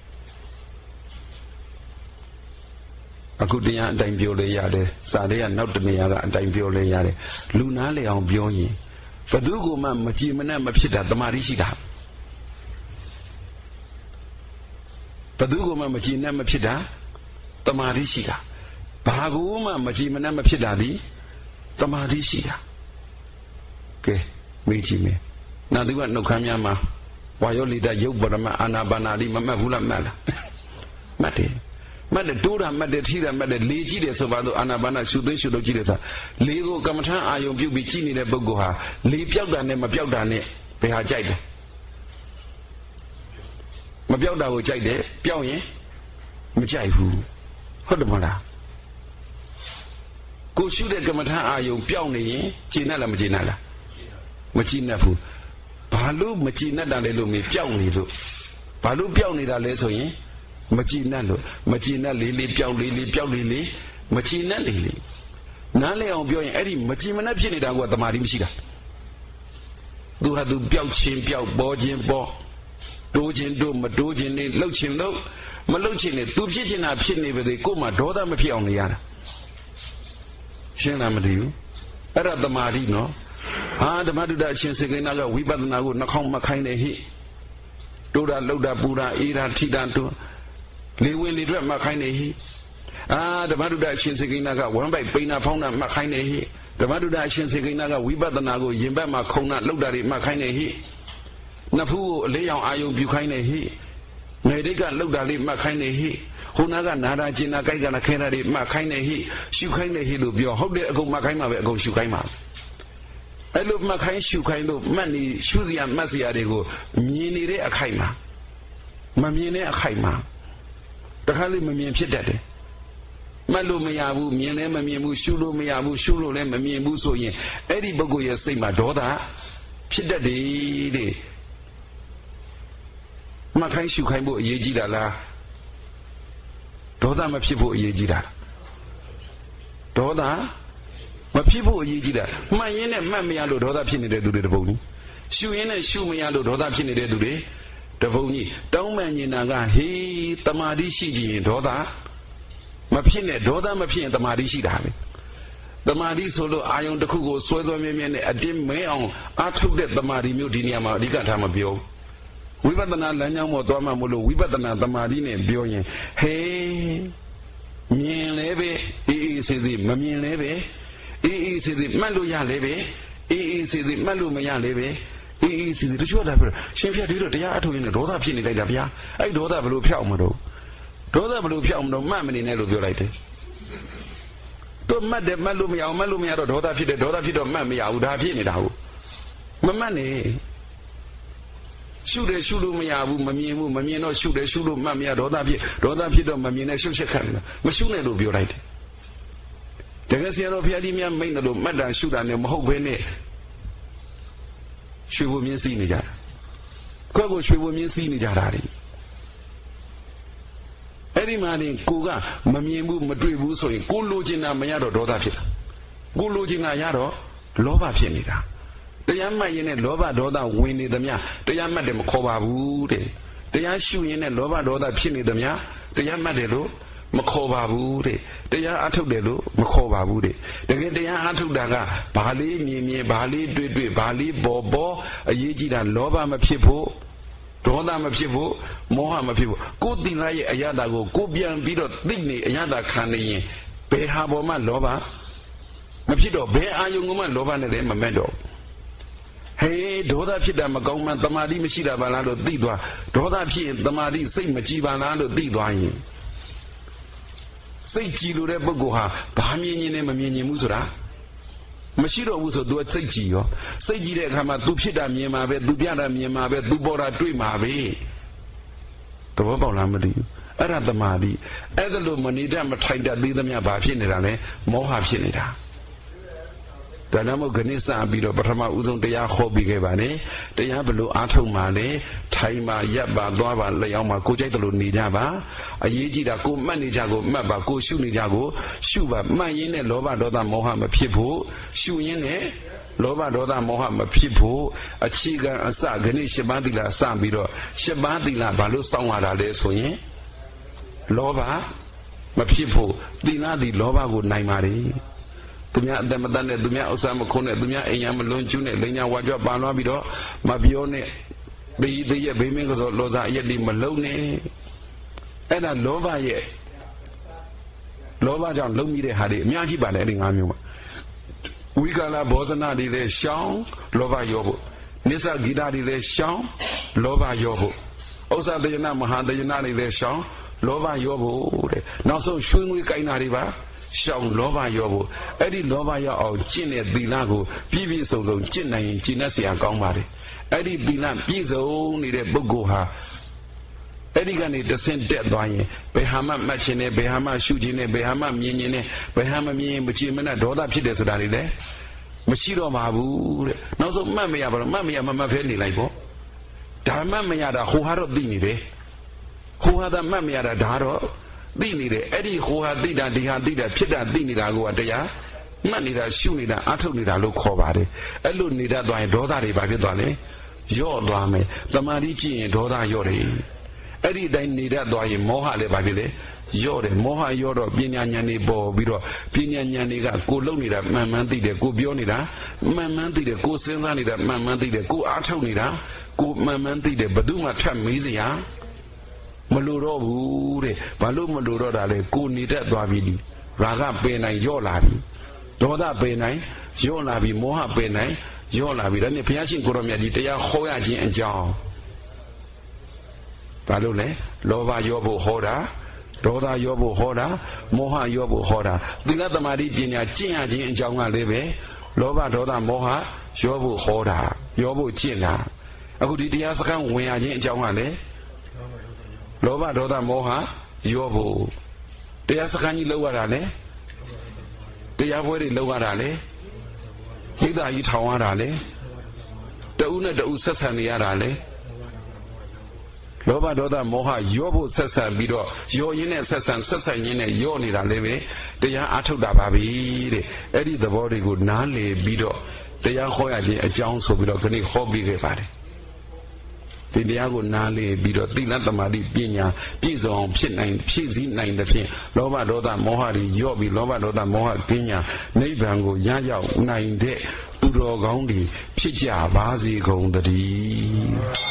အခုတရားအတိုင်းပြောလဲရတယ်စာတွေကနောက်တနေရာကအတိုင်းပြောလဲရတယ်လူနာလေအောင်ပြောရင်ဘယ်သူကမှမကြည်မနဲ့မဖြစ်တာတမာတိရှိတာဘယ်သူကမှမကြည်နဲ့မဖြစ်တာတမာတိရှိတာဘာကူမှမကြည်မနှက်မဖြစ်တာဒီတမာတိရှိတာကဲမေးကြည့်မယ်နာသူကနှုတ်ခမ်းများမှာဝါယောလိတရုပ်ပရမအာနာပါနာတိမမှတ်ဘူးလားမှတ်လားမှတ်တယ်မှတ်တယ်တိုးတာမှတ်တယ်ထိတာမှတ်တယ်လေကြည့်တယ်ဆိုပါတော့အာနာပါနာရှုသွင်းရှုလို့ကြည့်တယ်ဆိုတာလေကိုကမ္မထအာယုံပြုတ်ပြီးကြည့်နေတဲ့ပုဂ္ဂိုလ်ဟာလေပြောက်တာနဲ့မပြောက်တာနဲ့ဘယ်ဟာကြိုက်တယ်မပြောက်တာကိုကြိုက်တယ်ပြောက်ရင်မကြိုက်ဘူးဟုတ်တယ်မလားကိုရှုတဲ့ကမ္မထအာယုံပြောက်နေရင်ကျဉ်းတ်လားမကျဉ်းတ်လားမကျဉ်းတ်ဘူးဘာလို့မကျဉ်းတ်တာလဲလို့မေးပြောက်နေလို့ဘာလို့ပြောက်နေတာလဲဆိုရင်မကြည်နက်လို့မကြည်နက်လေးလေးပြောက်လေးလေးပြောက်လေးလေးမကြည်နက်လေးလေးနားလဲအောင်ပြောရင်အဲ့ဒီမကြည်မနက်ဖြစ်နေတာကတမာတိမရှိတာသူဟာသူပြောက်ချင်းပြောက်ပေါ်ချင်းပေါ်တိုးချင်းတိုးမတိုးချင်းနေလှုပ်ချင်းလှုပ်မလှုပ်ချင်းနေသူဖြစ်ချင်တာဖြစ်နေပါသေးကို့မှာဒေါသမဖြစ်အောင်နေရတာရှင်းလားမသိဘူးအဲ့ဒါတမာတိနော်ဟာဓမ္မတုဒ္ဒအရှင်စေကိန်းနာကဝိပဿနာကိုနှောခေါင်းမခိုင်းနေဟိတိုးတာလှုပ်တာပူတာအေးတာထိတာတိုးလေဝင်လေအတွက်မှတ်ခိုင်းနေဟိအာဓမ္မတုဒ္ဒအရှင်စေကိန်းနာကဝမ်းပိုက်ပိန်နာဖောင်းတာမှတ်ခိုင်းနေဟိဓမ္မတုဒ္ဒအရှင်စေကိန်းနာကဝိပဿနာကိုရင်ဘတ်မှာခုံနာလှုပ်တာတွေမှတ်ခိုင်းနေဟိနှစ်ဖူးကိုအလေးရောင်အာယုံပြုခိုင်းနေဟိငယ်တိတ်ကလှုပ်တာလေးမှတ်ခိုင်းနေဟိဟိုနာကနာတာကျင်နာကြိုက်ကနာခဲတာတွေမှတ်ခိုင်းနေဟိရှုခိုင်းနေဟိလို့ပြောဟုတ်တယ်အကုန်မှတ်ခိုင်းမှာပဲအကုန်ရှုခိုင်းမှာအဲ့လိုမှတ်ခိုင်းရှုခိုင်းလို့မှတ်နေရှုစရာမှတ်စရာတွေကိုမြင်နေတဲ့အခိုက်မှာမမြင်တဲ့အခိုက်မှာတခါလေးမမြင်ဖြစ်တတ်တယ်မှတ်လို့မရဘူးမြင်လည်းမမြင်ဘူးရှုလို့မရဘူးရှုလို့လည်းမမြင်ဘူးဆိုရင်အဲ့ဒီပုဂ္ဂိုလ်ရဲ့စိတ်မှာဒေါသဖြစ်တတ်တယ်တဲ့မှတ်ခိုင်းရှုခိုင်းဖို့အရေးကြီးတာလားဒေါသမဖြစ်ဖို့အရေးကြီးတာဒေါသမဖြစ်ဖို့အရေးကြီးတာမှတ်ရင်းနဲ့မှတ်မရလို့ဒေါသဖြစ်နေတဲ့သူတွေတပုံကြီးရှုရင်းနဲ့ရှုမရလို့ဒေါသဖြစ်နေတဲ့သူတွေတပုံကြီးတောင်းပန်နေတာကဟေးတမာတိရှိကြရင်ဒေါသမဖြစ်နဲ့ဒေါသမဖြစ်ရင်တမာတိရှိတာပဲတမာတိဆိုလို့အာယုံတစ်ခုကိုစွဲစွဲမြဲမြဲနဲ့အတင်းမဲအောင်အားထုတ်တဲ့တမာတိမျိုးဒီနေရာမှာအဓိကထားမပြောဝိပဿနာလမ်းကြောင်းပေါ်သွားမှမလို့ဝိပဿနာတမာတိနဲ့ပြောရင်ဟေးမြင်လဲပဲအေးအေးဆေးဆေးမမြင်လဲပဲအေးအေးဆေးဆေးမှတ်လို့ရလဲပဲအေးအေးဆေးဆေးမှတ်လို့မရလဲပဲအေးအေးစီတချို့တာပြောရှင်ဖျက်ပြီးတော့တရားအထုတ်ရင်ဒေါသဖြစ်နေလိုက်တာဗျာအဲ့ဒေါသဘလို့ဖျောက်မလို့ဒေါသဘလို့ဖျောက်မလို့မှတ်မနေနဲ့လို့ပြောလိုက်တယ်သူမှတ်တယ်မှတ်လို့မရအောင်မှတ်လို့မရတော့ဒေါသဖြစ်တယ်ဒေါသဖြစ်တော့မှတ်မရဘူးဒါဖြစ်နေတာဟုတ်မမှတ်နဲ့ရှုတယ်ရှုလို့မရဘူးမမြင်ဘူးမမြင်တော့ရှုတယ်ရှုလို့မှတ်မရဒေါသဖြစ်ဒေါသဖြစ်တော့မမြင်နဲ့ရှုချက်ခတ်တယ်မရှုနဲ့လို့ပြောလိုက်တယ်တကယ်ဆရာတော်ဘုရားကြီးများမိန့်တယ်လို့မှတ်တာရှုတာနဲ့မဟုတ်ဘဲနဲ့ရွှေဘုံမြင်းစီးနေကြတာကိုယ့်ကိုရွှေဘုံမြင်းစီးနေကြတာလေအဲ့ဒီမှာနေကိုကမမြင်ဘူးမတွေ့ဘူးဆိုရင်ကိုလိုချင်တာမရတော့ဒေါသဖြစ်တာကိုလိုချင်တာရတော့လောဘဖြစ်နေတာတရားမှတ်ရင်လည်းလောဘဒေါသဝင်နေသမျှတရားမှတ်တယ်မခေါ်ပါဘူးတဲ့တရားရှုရင်လည်းလောဘဒေါသဖြစ်နေသမျှတရားမှတ်တယ်လို့မခေါ်ပါဘူးတဲ့တရားအထုတ်တယ်လို့မခေါ်ပါဘူးတဲ့တကယ်တရားအထုတ်တာကဘာလေးမြင်မြင်ဘာလေးတွေ့တွေ့ဘာလေးပေါ်ပေါ်အရေးကြီးတာလောဘမဖြစ်ဖို့ဒေါသမဖြစ်ဖို့မောဟမဖြစ်ဖို့ကိုယ်သီလရဲ့အရသာကိုကိုပြန်ပြီးတော့သိနေအရသာခံနေရင်ဘယ်ဟာပေါ်မှာလောဘမဖြစ်တော့ဘယ်အာယုံကမှလောဘနဲ့လည်းမမဲ့တော့ဟေးဒေါသဖြစ်တာမကောင်းမှတမာတိမရှိတာပါလားလို့သိသွားဒေါသဖြစ်ရင်တမာတိစိတ်မကြည်ပါလားလို့သိသွားရင်စိတ်ကြည်လို့တဲ့ပုဂ္ဂိုလ်ဟာဘာမြင်ရင်လည်းမမြင်ရင်ဘူးဆိုတာမရှိတော့ဘူးဆို तू စိတ်ကြည်ရောစိတ်ကြည်တဲ့အခါမှာ तू ဖြစ်တာမြင်မှာပဲ तू ပြတာမြင်မှာပဲ तू ပေါ်တာတွေ့မှာပဲသဘောပေါက်လားမသိဘူးအဲ့ဒါတမာတိအဲ့ဒါလို့မနေတတ်မထိုင်တတ်သေးသမျှဘာဖြစ်နေတာလဲမောဟဖြစ်နေတာဒါနမို့ခဏစပြီးတော့ပထမဦးဆုံးတရားဟောပြီးခဲ့ပါနဲ့တရားဘလို့အားထုတ်မှလဲထိုင်ပါရပ်ပါသွားပါလျောင်းပါကိုကြိုက်တယ်လို့နေကြပါအရေးကြီးတာကိုမှတ်နေကြကိုမှတ်ပါကိုရှုနေကြကိုရှုပါမှတ်ရင်းနဲ့လောဘဒေါသမောဟမဖြစ်ဖို့ရှုရင်းနဲ့လောဘဒေါသမောဟမဖြစ်ဖို့အခြေခံအစခဏရှစ်ပါးသီလစပြီးတော့ရှစ်ပါးသီလဘာလို့စောင့်ရတာလဲဆိုရင်လောဘမဖြစ်ဖို့သီလသည်လောဘကိုနိုင်ပါလေသူများအတမတတ်နဲ့သူများဥစ္စာမခုံးနဲ့သူများအိမ်ရမလွန်ကျူးနဲ့လိန်ညာဝါကြွပါလွားပြီးတော့မပြောနဲ့ဘေးသေးရဲ့ဘေးမင်းကစောလောစာအရက်ဒီမလုံးနဲ့အဲ့ဒါလောဘရဲ့လောဘကြောင့်လုံးမိတဲ့ဟာတွေအများကြီးပါလေအဲ့ဒီငါးမျိုးမှာဝိကာလဘောဇနာတွေလည်းရှောင်းလောဘရောဖို့နိစ္စဂီတာတွေလည်းရှောင်းလောဘရောဖို့ဥစ္စာတယနာမဟာတယနာတွေလည်းရှောင်းလောဘရောဖို့တဲ့နောက်ဆုံးရွှေငွေကိုင်းတာတွေပါရှောင်းလောဘရောဖို့အဲ့ဒီလောဘရောအောင်ကျင့်တဲ့သီလကိုပြည့်ပြည့်စုံစုံကျင့်နိုင်ရင်ကျင့်တတ်เสียကောင်းပါတယ်အဲ့ဒီသီလပြည့်စုံနေတဲ့ပုဂ္ဂိုလ်ဟာအဲ့ဒီကနေတဆင့်တက်သွားရင်ဘယ်ဟာမှမှတ်ခြင်းနဲ့ဘယ်ဟာမှရှုခြင်းနဲ့ဘယ်ဟာမှမြင်ခြင်းနဲ့ဘယ်ဟာမှမြင်မချင်မနဲ့ဒေါသဖြစ်တယ်ဆိုတာတွေလည်းမရှိတော့ပါဘူးတဲ့နောက်ဆုံးမှတ်မရပါတော့မှတ်မရမမှတ်ဖဲနေလိုက်ပေါ့ဒါမှတ်မရတာဟိုဟာတော့သိနေတယ်ဟိုဟာသာမှတ်မရတာဒါတော့သိနေတယ်အဲ့ဒီဟိုဟာသိတာဒီဟာသိတာဖြစ်တာသိနေတာကိုကတရားမှတ်နေတာရှုနေတာအထုတ်နေတာလို့ခေါ်ပါတယ်အဲ့လိုနေတတ်သွားရင်ဒေါသတွေဘာဖြစ်သွားလဲယော့သွားမယ်သမာဓိကြည့်ရင်ဒေါသယော့တယ်အဲ့ဒီတိုင်းနေတတ်သွားရင်မောဟလည်းဘာဖြစ်လဲယော့တယ်မောဟယော့တော့ပညာဉာဏ်တွေပေါ်ပြီးတော့ပညာဉာဏ်တွေကကိုလုံနေတာမှန်မှန်သိတယ်ကိုပြောနေတာမှန်မှန်သိတယ်ကိုစဉ်းစားနေတာမှန်မှန်သိတယ်ကိုအားထုတ်နေတာကိုမှန်မှန်သိတယ်ဘယ်သူမှထပ်မေးစရာမလိုတော့ဘူးတဲ့ဘာလို့မလိုတော့တာလဲကိုနေတတ်သွားပြီရာဂပယ်နိုင်ယော့လာပြီဒေါသပယ်နိုင်ယော့လာပြီမောဟပယ်နိုင်ယော့လာပြီဒါနဲ့ဘုရားရှင်ကိုရောမြတ်ကြီးတရားဟောရခြင်းအကြောင်းဘာလို့လဲလောဘယောဖို့ဟောတာဒေါသယောဖို့ဟောတာမောဟယောဖို့ဟောတာသီလသမာဓိပညာကျင့်ရခြင်းအကြောင်းကလည်းပဲလောဘဒေါသမောဟယောဖို့ဟောတာယောဖို့ကျင့်တာအခုဒီတရားစခန်းဝင်ရခြင်းအကြောင်းကလည်းလောဘဒေါသမောဟယောဖို့တရားစခန်းကြီးလောက်ရတာလေတရားပွဲတွေလောက်ရတာလေဟိတ်တာကြီးထောင်ရတာလေတဦးနဲ့တဦးဆက်ဆံနေရတာလေလောဘဒေါသမောဟယောဖို့ဆက်ဆံပြီးတော့ယောရင်းနဲ့ဆက်ဆံဆက်ဆံရင်းနဲ့ယောနေတာလည်းပဲတရားအားထုတ်တာပါပဲတဲ့အဲ့ဒီသဘောတွေကိုနားလည်ပြီးတော့တရားဟောရခြင်းအကြောင်းဆိုပြီးတော့ခဏဟောပြီးခဲ့ပါတယ်ဒီတရားကိုနားလည်ပြီးတော့သီလသမာဓိပညာပြည့်စုံအောင်ဖြစ်နိုင်ဖြည့်ဆည်းနိုင်တဲ့ဖြင့်လောဘဒေါသမောဟတွေယော့ပြီးလောဘဒေါသမောဟကင်းညာနိဗ္ဗာန်ကိုရရောက်နိုင်တဲ့သူတော်ကောင်းတွေဖြစ်ကြပါစေကုန်သတည်း